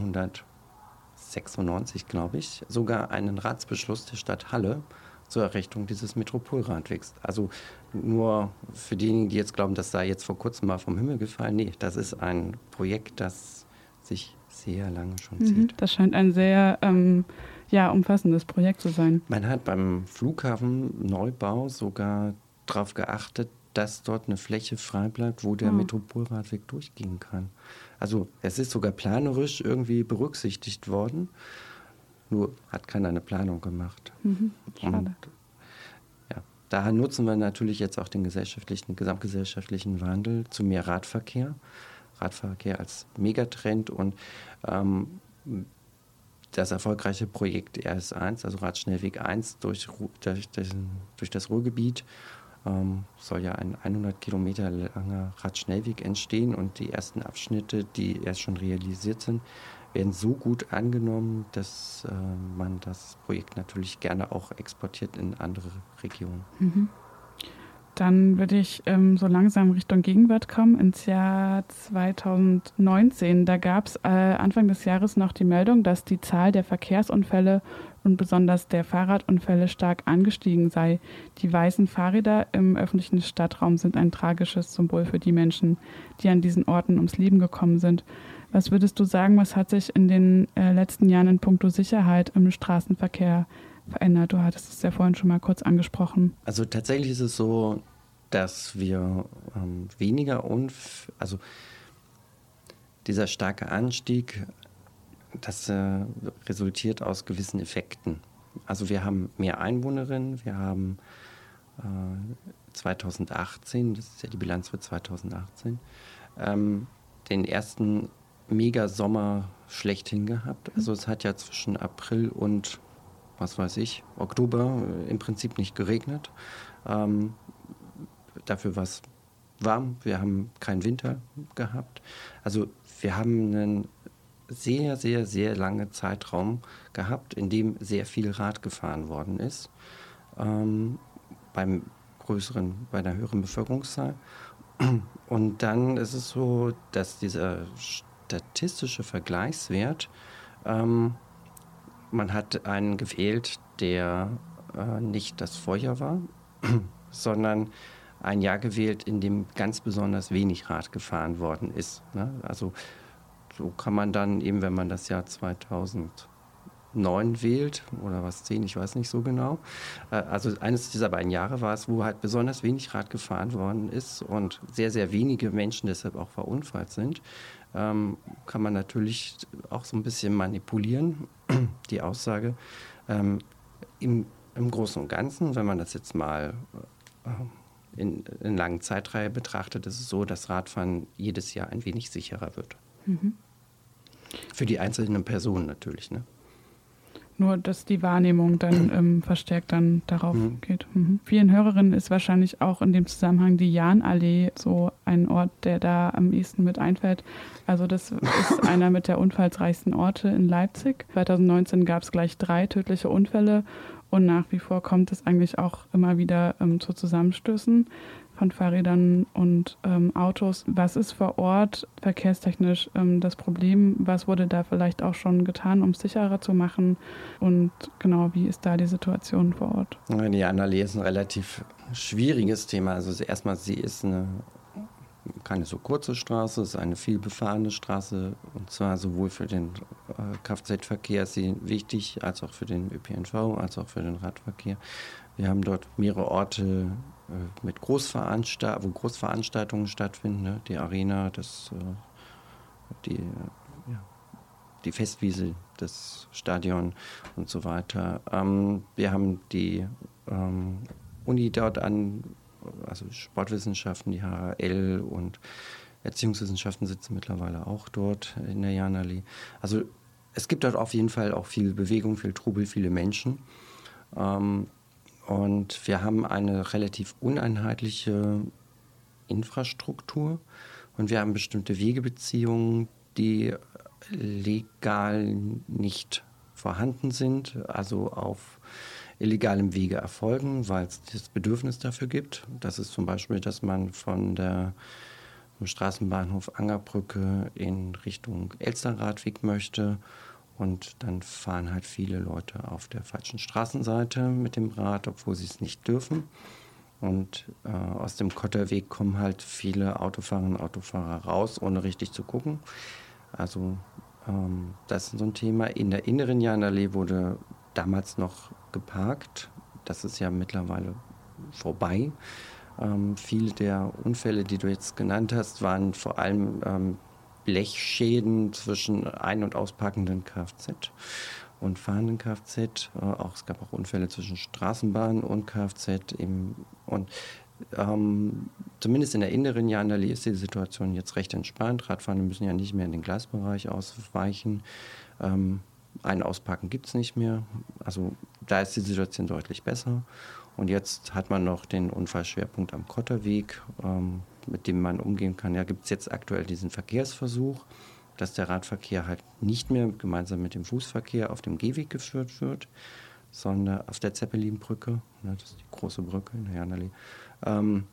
neunzehnhundertsechsundneunzig, glaube ich, sogar einen Ratsbeschluss der Stadt Halle zur Errichtung dieses Metropolradwegs. Also nur für diejenigen, die jetzt glauben, das sei jetzt vor kurzem mal vom Himmel gefallen. Nee, das ist ein Projekt, das sich sehr lange schon Mhm. zieht. Das scheint ein sehr ähm, ja, umfassendes Projekt zu sein. Man hat beim Flughafenneubau sogar darauf geachtet, dass dort eine Fläche frei bleibt, wo der Ah. Metropolradweg durchgehen kann. Also es ist sogar planerisch irgendwie berücksichtigt worden, nur hat keiner eine Planung gemacht. Mhm. Schade. Und ja, daher nutzen wir natürlich jetzt auch den gesellschaftlichen, gesamtgesellschaftlichen Wandel zu mehr Radverkehr. Radverkehr als Megatrend und ähm, das erfolgreiche Projekt R S eins, also Radschnellweg eins durch, durch, durch das Ruhrgebiet, ähm, soll ja ein hundert Kilometer langer Radschnellweg entstehen und die ersten Abschnitte, die erst schon realisiert sind, werden so gut angenommen, dass äh, man das Projekt natürlich gerne auch exportiert in andere Regionen. Mhm. Dann würde ich ähm, so langsam Richtung Gegenwart kommen, ins Jahr zweitausendneunzehn. Da gab es äh, Anfang des Jahres noch die Meldung, dass die Zahl der Verkehrsunfälle und besonders der Fahrradunfälle stark angestiegen sei. Die weißen Fahrräder im öffentlichen Stadtraum sind ein tragisches Symbol für die Menschen, die an diesen Orten ums Leben gekommen sind. Was würdest du sagen, was hat sich in den äh, letzten Jahren in puncto Sicherheit im Straßenverkehr verändert? Du hattest es ja vorhin schon mal kurz angesprochen. Also tatsächlich ist es so, dass wir ähm, weniger Unf- also dieser starke Anstieg, das äh, resultiert aus gewissen Effekten. Also wir haben mehr Einwohnerinnen, wir haben äh, zweitausendachtzehn, das ist ja die Bilanz für zweitausendachtzehn, ähm, den ersten Mega-Sommer schlechthin gehabt. Also es hat ja zwischen April und, was weiß ich, Oktober äh, im Prinzip nicht geregnet. Ähm, dafür war es warm, wir haben keinen Winter gehabt. Also wir haben einen sehr, sehr, sehr langen Zeitraum gehabt, in dem sehr viel Rad gefahren worden ist. Ähm, beim größeren, bei einer höheren Bevölkerungszahl. Und dann ist es so, dass dieser statistische Vergleichswert, ähm, man hat einen gewählt, der äh, nicht das Vorjahr war, sondern ein Jahr gewählt, in dem ganz besonders wenig Rad gefahren worden ist. Ne? Also so kann man dann eben, wenn man das Jahr zweitausendneun wählt oder was, zehn, ich weiß nicht so genau. Äh, also eines dieser beiden Jahre war es, wo halt besonders wenig Rad gefahren worden ist und sehr, sehr wenige Menschen deshalb auch verunfallt sind. Ähm, kann man natürlich auch so ein bisschen manipulieren, die Aussage. Ähm, im, im Großen und Ganzen, wenn man das jetzt mal äh, in, in langen Zeitreihe betrachtet, ist es so, dass Radfahren jedes Jahr ein wenig sicherer wird. Mhm. Für die einzelnen Personen natürlich, ne? Nur, dass die Wahrnehmung dann ähm, verstärkt dann darauf Mhm. geht. Mhm. Vielen Hörerinnen ist wahrscheinlich auch in dem Zusammenhang die Jahnallee so ein Ort, der da am ehesten mit einfällt. Also das ist einer mit der unfallsreichsten Orte in Leipzig. zweitausendneunzehn gab es gleich drei tödliche Unfälle und nach wie vor kommt es eigentlich auch immer wieder ähm, zu Zusammenstößen. von Fahrrädern und ähm, Autos. Was ist vor Ort verkehrstechnisch ähm, das Problem? Was wurde da vielleicht auch schon getan, um es sicherer zu machen? Und genau, wie ist da die Situation vor Ort? Die Jahrenallee ist ein relativ schwieriges Thema. Also erstmal, sie ist eine keine so kurze Straße, es ist eine viel befahrene Straße, und zwar sowohl für den äh, Kfz-Verkehr ist sie wichtig, als auch für den Ö P N V, als auch für den Radverkehr. Wir haben dort mehrere Orte äh, mit Großveranstalt- wo Großveranstaltungen stattfinden, ne? Die Arena, das, äh, die, äh, ja, die Festwiese, das Stadion und so weiter. Ähm, wir haben die ähm, Uni dort an, also Sportwissenschaften, die H H L und Erziehungswissenschaften sitzen mittlerweile auch dort in der Jahrenallee. Also es gibt dort auf jeden Fall auch viel Bewegung, viel Trubel, viele Menschen. Ähm, und wir haben eine relativ uneinheitliche Infrastruktur und wir haben bestimmte Wegebeziehungen, die legal nicht vorhanden sind, also auf illegalem Wege erfolgen, weil es das Bedürfnis dafür gibt. Das ist zum Beispiel, dass man von der vom Straßenbahnhof Angerbrücke in Richtung Elsterradweg möchte und dann fahren halt viele Leute auf der falschen Straßenseite mit dem Rad, obwohl sie es nicht dürfen. Und äh, aus dem Kotterweg kommen halt viele Autofahrerinnen und Autofahrer raus, ohne richtig zu gucken. Also ähm, das ist so ein Thema. In der inneren Jahrenallee wurde damals noch geparkt. Das ist ja mittlerweile vorbei. Ähm, viele der Unfälle, die du jetzt genannt hast, waren vor allem ähm, Blechschäden zwischen ein- und ausparkenden Kfz und fahrenden Kfz. Äh, auch, es gab auch Unfälle zwischen Straßenbahn und Kfz. Im, und ähm, zumindest in der inneren Jahrenallee ist die Situation jetzt recht entspannt. Radfahrer müssen ja nicht mehr in den Gleisbereich ausweichen. Ähm, Ein Ausparken gibt es nicht mehr. Also da ist die Situation deutlich besser. Und jetzt hat man noch den Unfallschwerpunkt am Kotterweg, ähm, mit dem man umgehen kann. Ja, gibt es jetzt aktuell diesen Verkehrsversuch, dass der Radverkehr halt nicht mehr gemeinsam mit dem Fußverkehr auf dem Gehweg geführt wird, sondern auf der Zeppelinbrücke, ne, das ist die große Brücke in der Jahrenallee, ähm,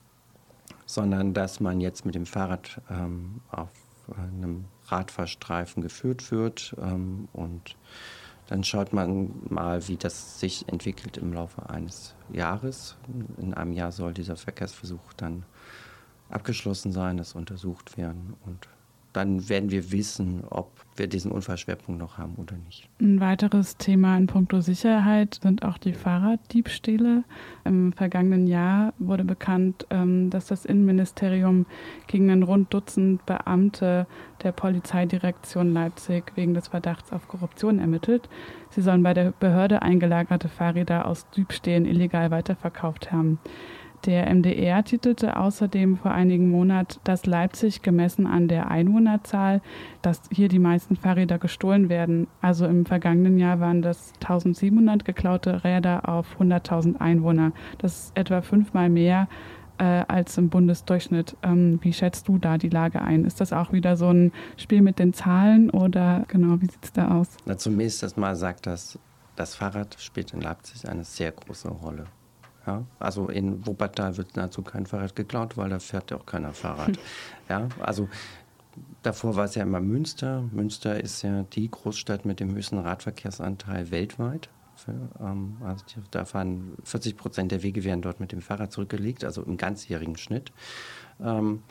sondern dass man jetzt mit dem Fahrrad ähm, auf einem Radfahrstreifen geführt wird ähm, und dann schaut man mal, wie das sich entwickelt im Laufe eines Jahres. In einem Jahr soll dieser Verkehrsversuch dann abgeschlossen sein, es untersucht werden und dann werden wir wissen, ob wir diesen Unfallschwerpunkt noch haben oder nicht. Ein weiteres Thema in puncto Sicherheit sind auch die Fahrraddiebstähle. Im vergangenen Jahr wurde bekannt, dass das Innenministerium gegen ein rund Dutzend Beamte der Polizeidirektion Leipzig wegen des Verdachts auf Korruption ermittelt. Sie sollen bei der Behörde eingelagerte Fahrräder aus Diebstählen illegal weiterverkauft haben. Der M D R titelte außerdem vor einigen Monaten, dass Leipzig gemessen an der Einwohnerzahl, dass hier die meisten Fahrräder gestohlen werden. Also im vergangenen Jahr waren das eintausendsiebenhundert geklaute Räder auf hunderttausend Einwohner. Das ist etwa fünfmal mehr äh, als im Bundesdurchschnitt. Ähm, wie schätzt du da die Lage ein? Ist das auch wieder so ein Spiel mit den Zahlen oder genau, wie sieht es da aus? Na, zunächst erstmal sagt das, das Fahrrad spielt in Leipzig eine sehr große Rolle. Ja, also in Wuppertal wird nahezu kein Fahrrad geklaut, weil da fährt ja auch keiner Fahrrad. Ja, also davor war es ja immer Münster. Münster ist ja die Großstadt mit dem höchsten Radverkehrsanteil weltweit. Für, ähm, also da fahren vierzig Prozent der Wege werden dort mit dem Fahrrad zurückgelegt, also im ganzjährigen Schnitt. Ähm,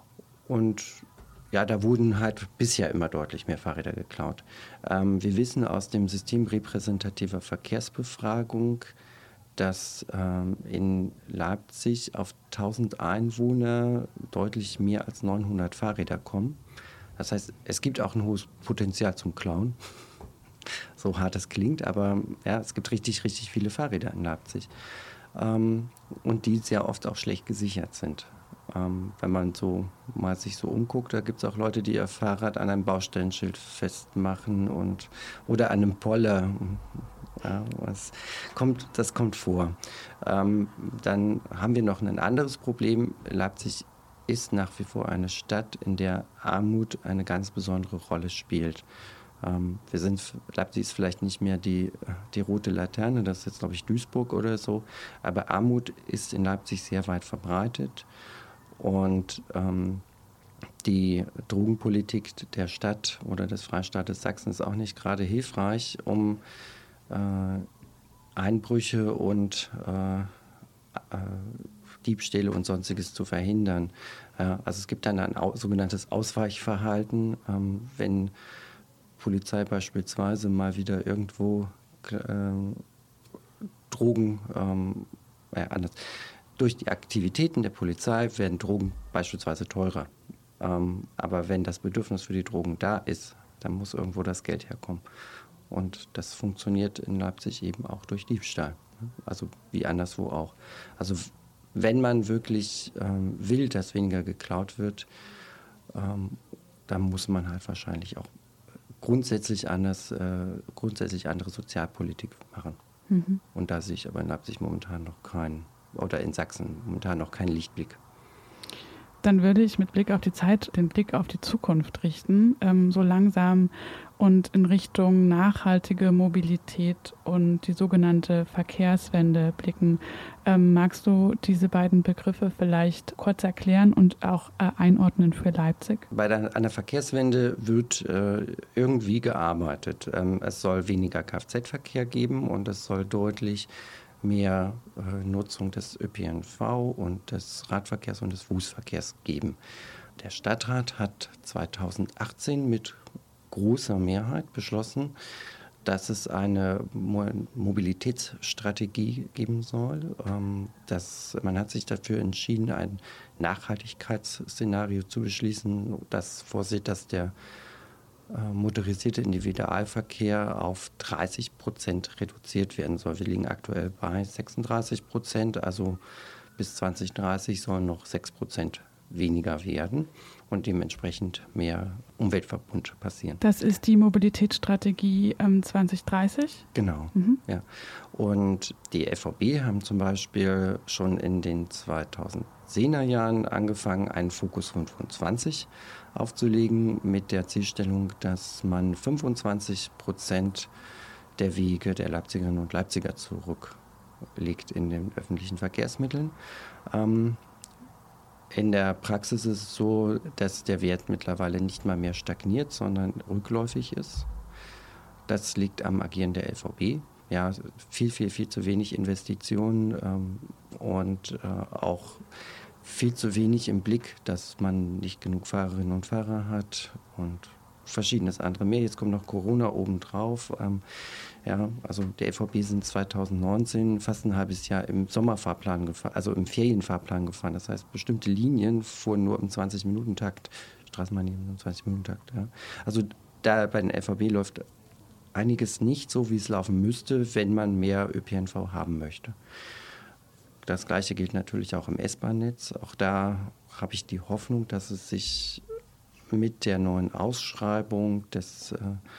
und ja, da wurden halt bisher immer deutlich mehr Fahrräder geklaut. Ähm, wir wissen aus dem System repräsentativer Verkehrsbefragung, dass ähm, in Leipzig auf tausend Einwohner deutlich mehr als neunhundert Fahrräder kommen. Das heißt, es gibt auch ein hohes Potenzial zum Klauen. So hart es klingt, aber ja, es gibt richtig, richtig viele Fahrräder in Leipzig. Ähm, und die sehr oft auch schlecht gesichert sind. Ähm, wenn man so mal sich so umguckt, da gibt es auch Leute, die ihr Fahrrad an einem Baustellenschild festmachen und, oder an einem Poller. Ja, das, kommt, das kommt vor. Ähm, dann haben wir noch ein anderes Problem. Leipzig ist nach wie vor eine Stadt, in der Armut eine ganz besondere Rolle spielt. Ähm, wir sind, Leipzig ist vielleicht nicht mehr die, die rote Laterne, das ist jetzt, glaube ich, Duisburg oder so, aber Armut ist in Leipzig sehr weit verbreitet und ähm, die Drogenpolitik der Stadt oder des Freistaates Sachsen ist auch nicht gerade hilfreich, um äh, Einbrüche und äh, äh, Diebstähle und Sonstiges zu verhindern. Äh, also es gibt dann ein au- sogenanntes Ausweichverhalten, ähm, wenn Polizei beispielsweise mal wieder irgendwo äh, Drogen, ähm, äh, anders. Durch die Aktivitäten der Polizei werden Drogen beispielsweise teurer. Ähm, aber wenn das Bedürfnis für die Drogen da ist, dann muss irgendwo das Geld herkommen. Und das funktioniert in Leipzig eben auch durch Diebstahl. Also wie anderswo auch. Also wenn man wirklich ähm, will, dass weniger geklaut wird, ähm, dann muss man halt wahrscheinlich auch grundsätzlich anders, äh, grundsätzlich andere Sozialpolitik machen. Mhm. Und da sehe ich aber in Leipzig momentan noch keinen, oder in Sachsen momentan noch keinen Lichtblick. Dann würde ich mit Blick auf die Zeit den Blick auf die Zukunft richten, ähm, so langsam und in Richtung nachhaltige Mobilität und die sogenannte Verkehrswende blicken. Ähm, magst du diese beiden Begriffe vielleicht kurz erklären und auch äh, einordnen für Leipzig? Bei der, an der Verkehrswende wird äh, irgendwie gearbeitet. Ähm, es soll weniger Kfz-Verkehr geben und es soll deutlich mehr äh, Nutzung des Ö P N V und des Radverkehrs und des Fußverkehrs geben. Der Stadtrat hat zweitausendachtzehn mit großer Mehrheit beschlossen, dass es eine Mo- Mobilitätsstrategie geben soll. Ähm, dass, man hat sich dafür entschieden, ein Nachhaltigkeitsszenario zu beschließen, das vorsieht, dass der motorisierte Individualverkehr auf dreißig Prozent reduziert werden soll. Wir liegen aktuell bei sechsunddreißig Prozent, also bis zwanzig dreißig sollen noch sechs Prozent weniger werden und dementsprechend mehr Umweltverbund passieren. Das ist die Mobilitätsstrategie ähm, zwanzig dreißig? Genau, mhm. ja. Und die F V B haben zum Beispiel schon in den zweitausendzehner Jahren angefangen, einen Fokus fünfundzwanzig aufzulegen mit der Zielstellung, dass man fünfundzwanzig Prozent der Wege der Leipzigerinnen und Leipziger zurücklegt in den öffentlichen Verkehrsmitteln. Ähm, in der Praxis ist es so, dass der Wert mittlerweile nicht mal mehr stagniert, sondern rückläufig ist. Das liegt am Agieren der L V B. Ja, viel, viel, viel zu wenig Investitionen ähm, und äh, auch viel zu wenig im Blick, dass man nicht genug Fahrerinnen und Fahrer hat und verschiedenes andere mehr. Jetzt kommt noch Corona obendrauf. Ähm, ja, also der L V B sind zweitausendneunzehn fast ein halbes Jahr im Sommerfahrplan gefahren, also im Ferienfahrplan gefahren. Das heißt, bestimmte Linien fuhren nur im zwanzig-Minuten-Takt, Straßenbahnlinien im zwanzig-Minuten-Takt. Ja. Also da bei den L V B läuft einiges nicht so, wie es laufen müsste, wenn man mehr Ö P N V haben möchte. Das Gleiche gilt natürlich auch im S-Bahn-Netz. Auch da habe ich die Hoffnung, dass es sich mit der neuen Ausschreibung des äh,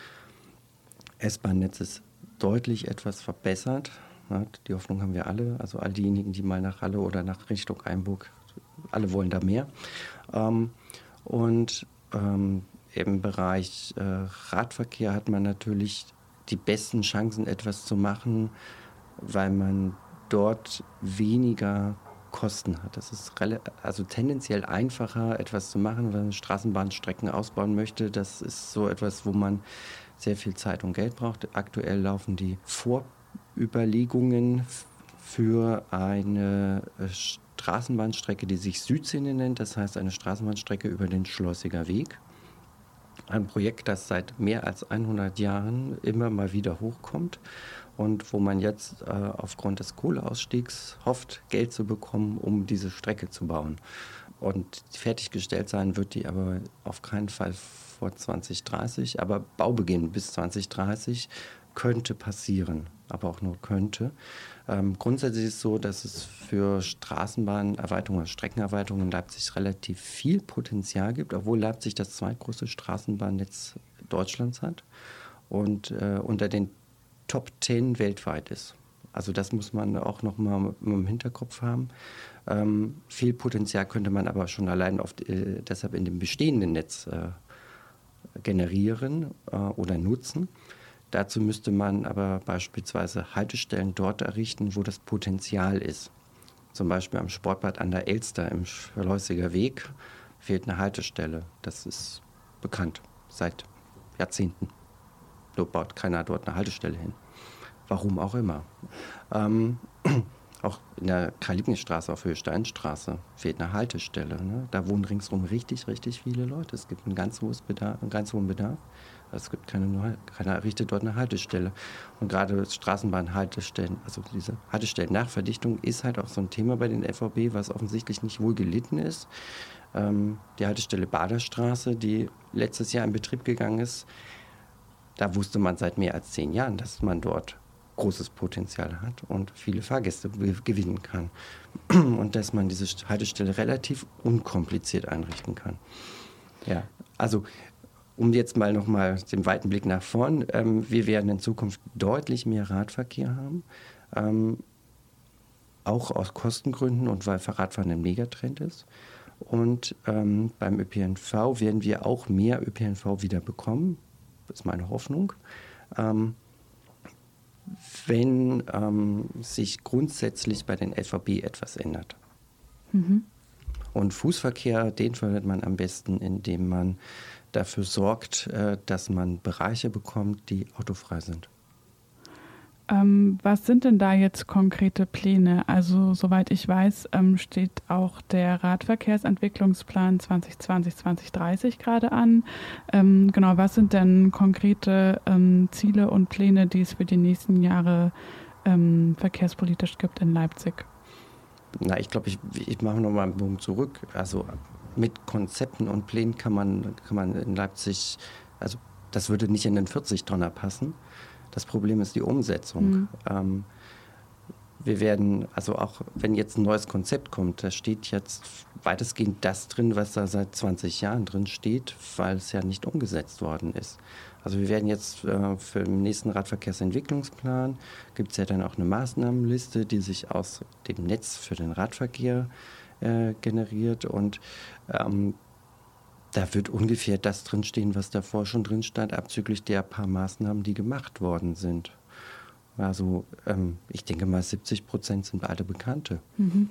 S-Bahn-Netzes deutlich etwas verbessert. Ja, die Hoffnung haben wir alle, also all diejenigen, die mal nach Halle oder nach Richtung Einburg, alle wollen da mehr. Ähm, und ähm, im Bereich äh, Radverkehr hat man natürlich die besten Chancen, etwas zu machen, weil man dort weniger Kosten hat. Das ist rel- also tendenziell einfacher, etwas zu machen, wenn man Straßenbahnstrecken ausbauen möchte. Das ist so etwas, wo man sehr viel Zeit und Geld braucht. Aktuell laufen die Vorüberlegungen f- für eine äh, Straßenbahnstrecke, die sich Südszene nennt. Das heißt, eine Straßenbahnstrecke über den Schleusiger Weg. Ein Projekt, das seit mehr als hundert Jahren immer mal wieder hochkommt und wo man jetzt äh, aufgrund des Kohleausstiegs hofft, Geld zu bekommen, um diese Strecke zu bauen. Und fertiggestellt sein wird die aber auf keinen Fall vor zwanzig dreißig, aber Baubeginn bis zwanzig dreißig könnte passieren, aber auch nur könnte. Ähm, grundsätzlich ist es so, dass es für Straßenbahnerweiterungen, Streckenerweiterungen in Leipzig relativ viel Potenzial gibt, obwohl Leipzig das zweitgrößte Straßenbahnnetz Deutschlands hat und äh, unter den Top zehn weltweit ist. Also das muss man auch noch mal im Hinterkopf haben. Ähm, viel Potenzial könnte man aber schon allein auf, äh, deshalb in dem bestehenden Netz äh, generieren äh, oder nutzen. Dazu müsste man aber beispielsweise Haltestellen dort errichten, wo das Potenzial ist. Zum Beispiel am Sportbad an der Elster im Schleusiger Weg fehlt eine Haltestelle. Das ist bekannt seit Jahrzehnten. So baut keiner dort eine Haltestelle hin. Warum auch immer. Ähm, auch in der Karl-Liebknecht-Straße auf Höhe Steinstraße fehlt eine Haltestelle. Ne? Da wohnen ringsherum richtig, richtig viele Leute. Es gibt einen ganz, hohes Bedarf, einen ganz hohen Bedarf. Es gibt keine, keiner errichtet dort eine Haltestelle. Und gerade Straßenbahnhaltestellen, also diese Haltestellen-Nachverdichtung ist halt auch so ein Thema bei den F V B, was offensichtlich nicht wohl gelitten ist. Ähm, die Haltestelle Baderstraße, die letztes Jahr in Betrieb gegangen ist, da wusste man seit mehr als zehn Jahren, dass man dort großes Potenzial hat und viele Fahrgäste gewinnen kann. Und dass man diese Haltestelle relativ unkompliziert einrichten kann. Ja, also um jetzt mal nochmal den weiten Blick nach vorn, ähm, wir werden in Zukunft deutlich mehr Radverkehr haben, ähm, auch aus Kostengründen und weil Radfahren ein Megatrend ist. Und ähm, beim Ö P N V werden wir auch mehr Ö P N V wieder bekommen, das ist meine Hoffnung, ähm, wenn ähm, sich grundsätzlich bei den F V B etwas ändert. Mhm. Und Fußverkehr, den fördert man am besten, indem man dafür sorgt, äh, dass man Bereiche bekommt, die autofrei sind. Ähm, was sind denn da jetzt konkrete Pläne? Also soweit ich weiß, ähm, steht auch der Radverkehrsentwicklungsplan zwanzig zwanzig bis zwanzig dreißig gerade an. Ähm, genau, was sind denn konkrete ähm, Ziele und Pläne, die es für die nächsten Jahre ähm, verkehrspolitisch gibt in Leipzig? Na, ich glaube, ich, ich mache nochmal einen Bogen zurück. Also mit Konzepten und Plänen kann man, kann man in Leipzig, also das würde nicht in den vierzig-Tonner passen. Das Problem ist die Umsetzung. Mhm. Ähm, wir werden, also auch wenn jetzt ein neues Konzept kommt, da steht jetzt weitestgehend das drin, was da seit zwanzig Jahren drin steht, weil es ja nicht umgesetzt worden ist. Also wir werden jetzt äh, für den nächsten Radverkehrsentwicklungsplan, gibt es ja dann auch eine Maßnahmenliste, die sich aus dem Netz für den Radverkehr äh, generiert und ähm, da wird ungefähr das drinstehen, was davor schon drin stand, abzüglich der paar Maßnahmen, die gemacht worden sind. Also ähm, ich denke mal, siebzig Prozent sind alle Bekannte. Mhm.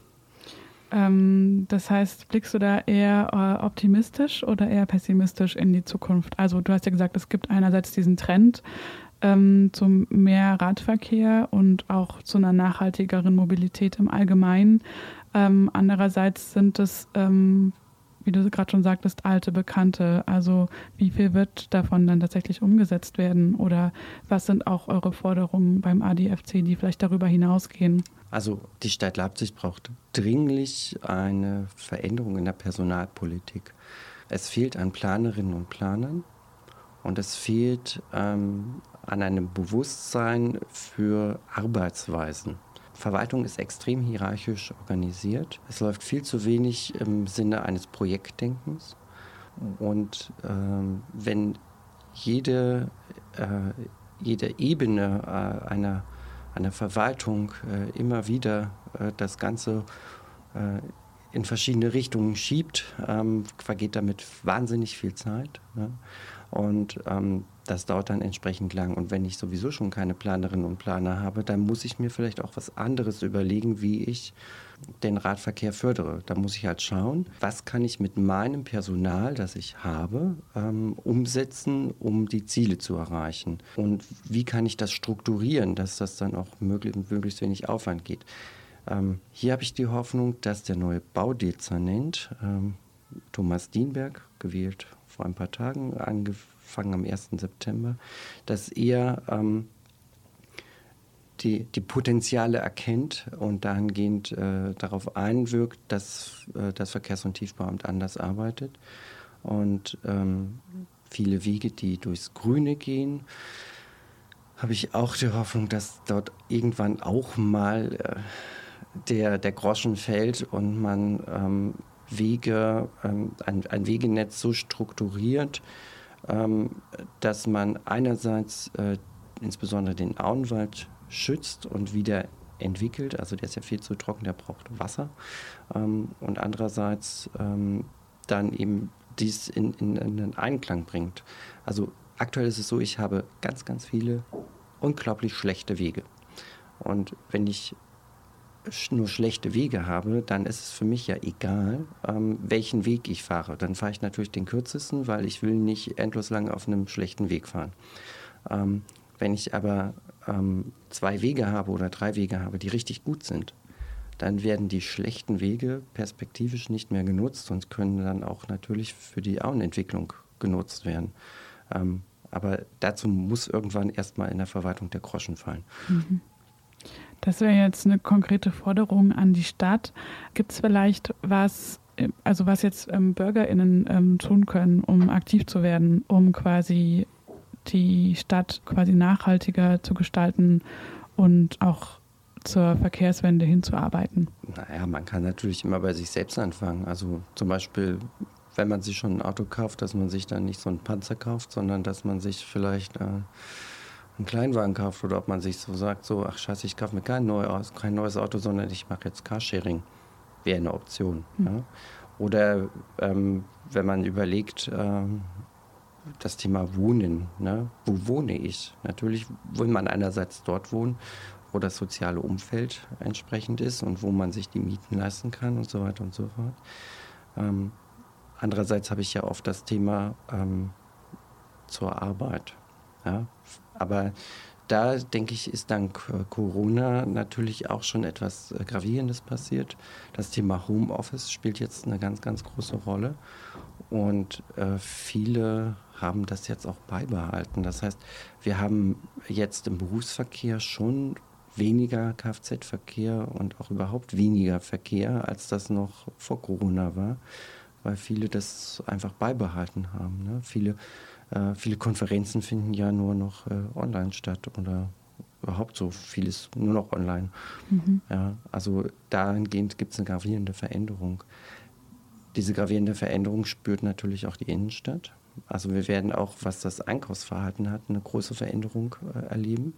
Ähm, das heißt, blickst du da eher äh, optimistisch oder eher pessimistisch in die Zukunft? Also du hast ja gesagt, es gibt einerseits diesen Trend ähm, zum mehr Radverkehr und auch zu einer nachhaltigeren Mobilität im Allgemeinen. Ähm, andererseits sind es ähm, wie du gerade schon sagtest, alte Bekannte. Also wie viel wird davon dann tatsächlich umgesetzt werden? Oder was sind auch eure Forderungen beim A D F C, die vielleicht darüber hinausgehen? Also die Stadt Leipzig braucht dringlich eine Veränderung in der Personalpolitik. Es fehlt an Planerinnen und Planern und es fehlt ähm, an einem Bewusstsein für Arbeitsweisen. Verwaltung ist extrem hierarchisch organisiert. Es läuft viel zu wenig im Sinne eines Projektdenkens. Und ähm, wenn jede, äh, jede Ebene äh, einer, einer Verwaltung äh, immer wieder äh, das Ganze äh, in verschiedene Richtungen schiebt, ähm, vergeht damit wahnsinnig viel Zeit. Ne? Und ähm, das dauert dann entsprechend lang. Und wenn ich sowieso schon keine Planerinnen und Planer habe, dann muss ich mir vielleicht auch was anderes überlegen, wie ich den Radverkehr fördere. Da muss ich halt schauen, was kann ich mit meinem Personal, das ich habe, ähm, umsetzen, um die Ziele zu erreichen. Und wie kann ich das strukturieren, dass das dann auch möglichst, möglichst wenig Aufwand geht. Ähm, hier habe ich die Hoffnung, dass der neue Baudezernent, ähm, Thomas Dienberg, gewählt vor ein paar Tagen, angefangen am ersten September, dass er ähm, die, die Potenziale erkennt und dahingehend äh, darauf einwirkt, dass äh, das Verkehrs- und Tiefbauamt anders arbeitet. Und ähm, viele Wege, die durchs Grüne gehen, habe ich auch die Hoffnung, dass dort irgendwann auch mal äh, der, der Groschen fällt und man ähm, Wege, ähm, ein, ein Wegenetz so strukturiert, ähm, dass man einerseits äh, insbesondere den Auenwald schützt und wieder entwickelt, also der ist ja viel zu trocken, der braucht Wasser, ähm, und andererseits ähm, dann eben die es in, in, in einen Einklang bringt. Also aktuell ist es so, ich habe ganz, ganz viele unglaublich schlechte Wege. Und wenn ich nur schlechte Wege habe, dann ist es für mich ja egal, ähm, welchen Weg ich fahre. Dann fahre ich natürlich den kürzesten, weil ich will nicht endlos lang auf einem schlechten Weg fahren. Ähm, wenn ich aber ähm, zwei Wege habe oder drei Wege habe, die richtig gut sind, dann werden die schlechten Wege perspektivisch nicht mehr genutzt und können dann auch natürlich für die Auenentwicklung genutzt werden. Ähm, aber dazu muss irgendwann erstmal in der Verwaltung der Groschen fallen. Mhm. Das wäre jetzt eine konkrete Forderung an die Stadt. Gibt es vielleicht was, also was jetzt ähm, BürgerInnen ähm, tun können, um aktiv zu werden, um quasi die Stadt quasi nachhaltiger zu gestalten und auch zur Verkehrswende hinzuarbeiten? Naja, man kann natürlich immer bei sich selbst anfangen. Also zum Beispiel, wenn man sich schon ein Auto kauft, dass man sich dann nicht so einen Panzer kauft, sondern dass man sich vielleicht äh, einen Kleinwagen kauft oder ob man sich so sagt, so, ach scheiße, ich kaufe mir kein, neu, kein neues Auto, sondern ich mache jetzt Carsharing. Wäre eine Option. Mhm. Ja? Oder ähm, wenn man überlegt, ähm, das Thema Wohnen, ne? Wo wohne ich? Natürlich will man einerseits dort wohnen, wo das soziale Umfeld entsprechend ist und wo man sich die Mieten leisten kann und so weiter und so fort. Ähm, andererseits habe ich ja oft das Thema ähm, zur Arbeit. Ja? Aber da, denke ich, ist dank Corona natürlich auch schon etwas Gravierendes passiert. Das Thema Homeoffice spielt jetzt eine ganz, ganz große Rolle. Und äh, viele haben das jetzt auch beibehalten. Das heißt, wir haben jetzt im Berufsverkehr schon weniger Kfz-Verkehr und auch überhaupt weniger Verkehr, als das noch vor Corona war, weil viele das einfach beibehalten haben. Ne? Viele Äh, viele Konferenzen finden ja nur noch äh, online statt oder überhaupt so vieles nur noch online. Mhm. Ja, also dahingehend gibt es eine gravierende Veränderung. Diese gravierende Veränderung spürt natürlich auch die Innenstadt. Also wir werden auch, was das Einkaufsverhalten hat, eine große Veränderung äh, erleben.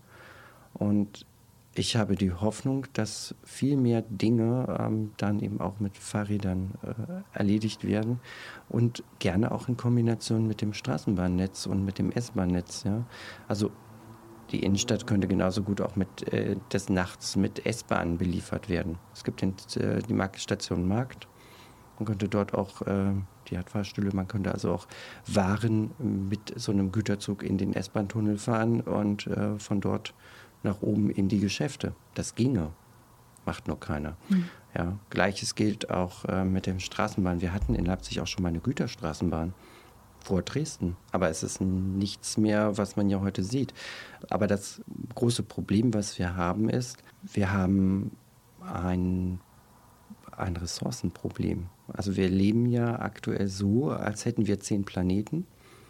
Und ich habe die Hoffnung, dass viel mehr Dinge ähm, dann eben auch mit Fahrrädern äh, erledigt werden und gerne auch in Kombination mit dem Straßenbahnnetz und mit dem S-Bahn-Netz. Ja? Also die Innenstadt könnte genauso gut auch mit äh, des Nachts mit S-Bahnen beliefert werden. Es gibt den, äh, die Marktstation Markt. Man könnte dort auch, äh, die hat Fahrstühle, man könnte also auch Waren mit so einem Güterzug in den S-Bahn-Tunnel fahren und äh, von dort nach oben in die Geschäfte. Das ginge. Macht nur keiner. Mhm. Ja, Gleiches gilt auch äh, mit dem Straßenbahn. Wir hatten in Leipzig auch schon mal eine Güterstraßenbahn vor Dresden. Aber es ist nichts mehr, was man ja heute sieht. Aber das große Problem, was wir haben, ist, wir haben ein, ein Ressourcenproblem. Also wir leben ja aktuell so, als hätten wir zehn Planeten.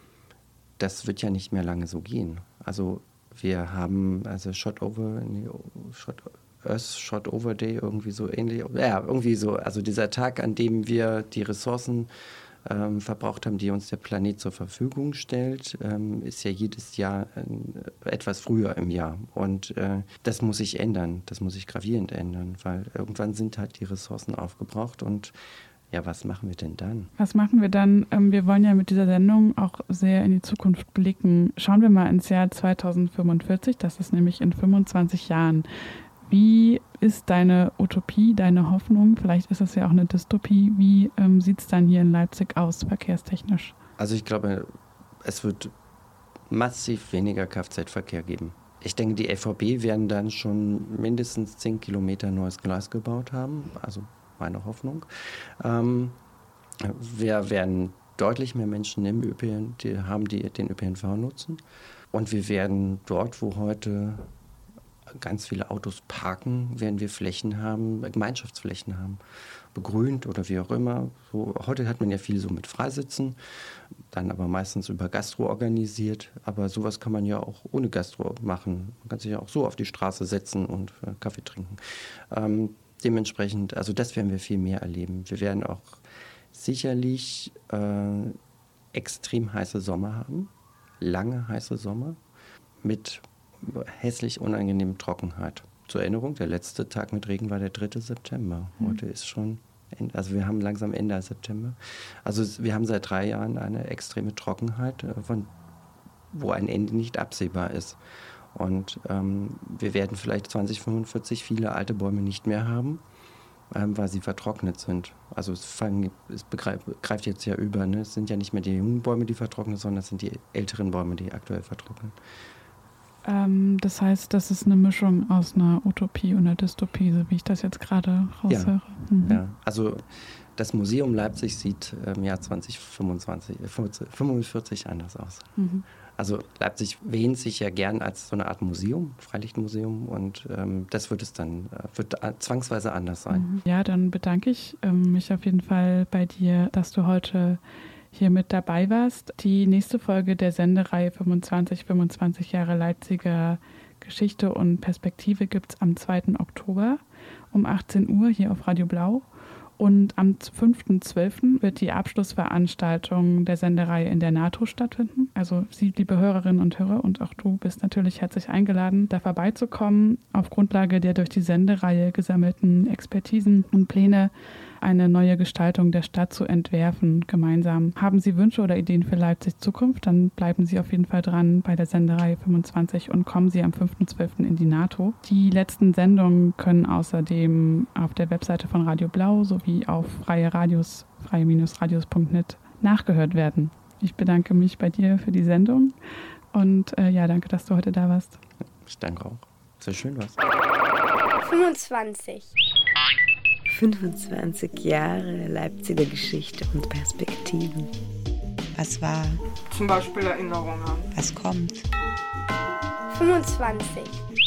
Das wird ja nicht mehr lange so gehen. Also wir haben also Shot Over, nee, Shot, Earth Shot Over Day, irgendwie so ähnlich. Ja, irgendwie so. Also dieser Tag, an dem wir die Ressourcen ähm, verbraucht haben, die uns der Planet zur Verfügung stellt, ähm, ist ja jedes Jahr äh, etwas früher im Jahr. Und äh, das muss sich ändern. Das muss sich gravierend ändern, weil irgendwann sind halt die Ressourcen aufgebraucht und ja, was machen wir denn dann? Was machen wir dann? Wir wollen ja mit dieser Sendung auch sehr in die Zukunft blicken. Schauen wir mal ins Jahr zweitausendfünfundvierzig, das ist nämlich in fünfundzwanzig Jahren. Wie ist deine Utopie, deine Hoffnung? Vielleicht ist es ja auch eine Dystopie. Wie ähm, sieht es dann hier in Leipzig aus, verkehrstechnisch? Also ich glaube, es wird massiv weniger Kfz-Verkehr geben. Ich denke, die L V B werden dann schon mindestens zehn Kilometer neues Gleis gebaut haben, also meine Hoffnung. Ähm, wir werden deutlich mehr Menschen im Ö P N V, die haben, die den Ö P N V nutzen. Und wir werden dort, wo heute ganz viele Autos parken, werden wir Flächen haben, Gemeinschaftsflächen haben, begrünt oder wie auch immer. So, heute hat man ja viel so mit Freisitzen, dann aber meistens über Gastro organisiert. Aber sowas kann man ja auch ohne Gastro machen. Man kann sich ja auch so auf die Straße setzen und äh, Kaffee trinken. Ähm, Dementsprechend, also das werden wir viel mehr erleben. Wir werden auch sicherlich äh, extrem heiße Sommer haben, lange heiße Sommer mit hässlich unangenehmen Trockenheit. Zur Erinnerung, der letzte Tag mit Regen war der dritte September. Heute ist schon Also wir haben langsam Ende September. Also wir haben seit drei Jahren eine extreme Trockenheit, von, wo ein Ende nicht absehbar ist. Und ähm, wir werden vielleicht zwanzig fünfundvierzig viele alte Bäume nicht mehr haben, ähm, weil sie vertrocknet sind. Also es, fangen, es begreif, greift jetzt ja über. Ne? Es sind ja nicht mehr die jungen Bäume, die vertrocknen, sondern es sind die älteren Bäume, die aktuell vertrocknen. Ähm, das heißt, das ist eine Mischung aus einer Utopie und einer Dystopie, so wie ich das jetzt gerade raushöre. Ja, mhm. ja. Also das Museum Leipzig sieht im Jahr zwanzig fünfundzwanzig, fünfundvierzig anders aus. Mhm. Also Leipzig wähnt sich ja gern als so eine Art Museum, Freilichtmuseum, und ähm, das wird es dann wird zwangsweise anders sein. Ja, dann bedanke ich ähm, mich auf jeden Fall bei dir, dass du heute hier mit dabei warst. Die nächste Folge der Sendereihe fünfundzwanzig, fünfundzwanzig Jahre Leipziger Geschichte und Perspektive gibt es am zweiten Oktober um achtzehn Uhr hier auf Radio Blau. Und am fünften zwölften wird die Abschlussveranstaltung der Sendereihe in der NATO stattfinden. Also Sie, liebe Hörerinnen und Hörer, und auch du bist natürlich herzlich eingeladen, da vorbeizukommen, auf Grundlage der durch die Sendereihe gesammelten Expertisen und Pläne eine neue Gestaltung der Stadt zu entwerfen, gemeinsam. Haben Sie Wünsche oder Ideen für Leipzig Zukunft, dann bleiben Sie auf jeden Fall dran bei der Sendereihe fünfundzwanzig und kommen Sie am fünften zwölften in die NATO. Die letzten Sendungen können außerdem auf der Webseite von Radio Blau sowie auf freie Radios, freie-radios punkt net nachgehört werden. Ich bedanke mich bei dir für die Sendung und äh, ja, danke, dass du heute da warst. Ich danke auch. Sehr schön was. fünfundzwanzig. fünfundzwanzig Jahre Leipziger Geschichte und Perspektiven. Was war? Zum Beispiel Erinnerungen. Was kommt? fünfundzwanzig.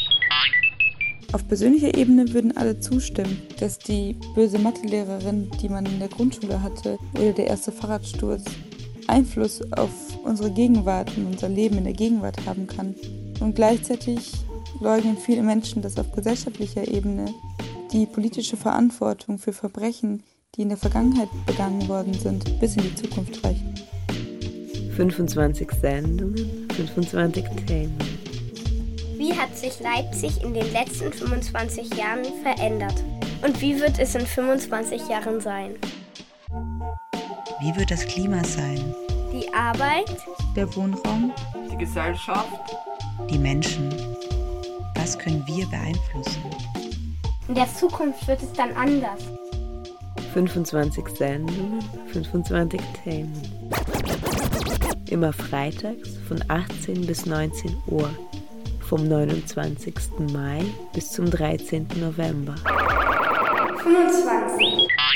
Auf persönlicher Ebene würden alle zustimmen, dass die böse Mathelehrerin, die man in der Grundschule hatte, oder der erste Fahrradsturz Einfluss auf unsere Gegenwart und unser Leben in der Gegenwart haben kann. Und gleichzeitig leugnen viele Menschen, dass auf gesellschaftlicher Ebene die politische Verantwortung für Verbrechen, die in der Vergangenheit begangen worden sind, bis in die Zukunft reichen. fünfundzwanzig Sendungen, fünfundzwanzig Themen. Wie hat sich Leipzig in den letzten fünfundzwanzig Jahren verändert? Und wie wird es in fünfundzwanzig Jahren sein? Wie wird das Klima sein? Die Arbeit? Der Wohnraum? Die Gesellschaft? Die Menschen? Was können wir beeinflussen? In der Zukunft wird es dann anders. fünfundzwanzig Sendungen, fünfundzwanzig Themen. Immer freitags von achtzehn bis neunzehn Uhr. Vom neunundzwanzigsten Mai bis zum dreizehnten November. fünfundzwanzig.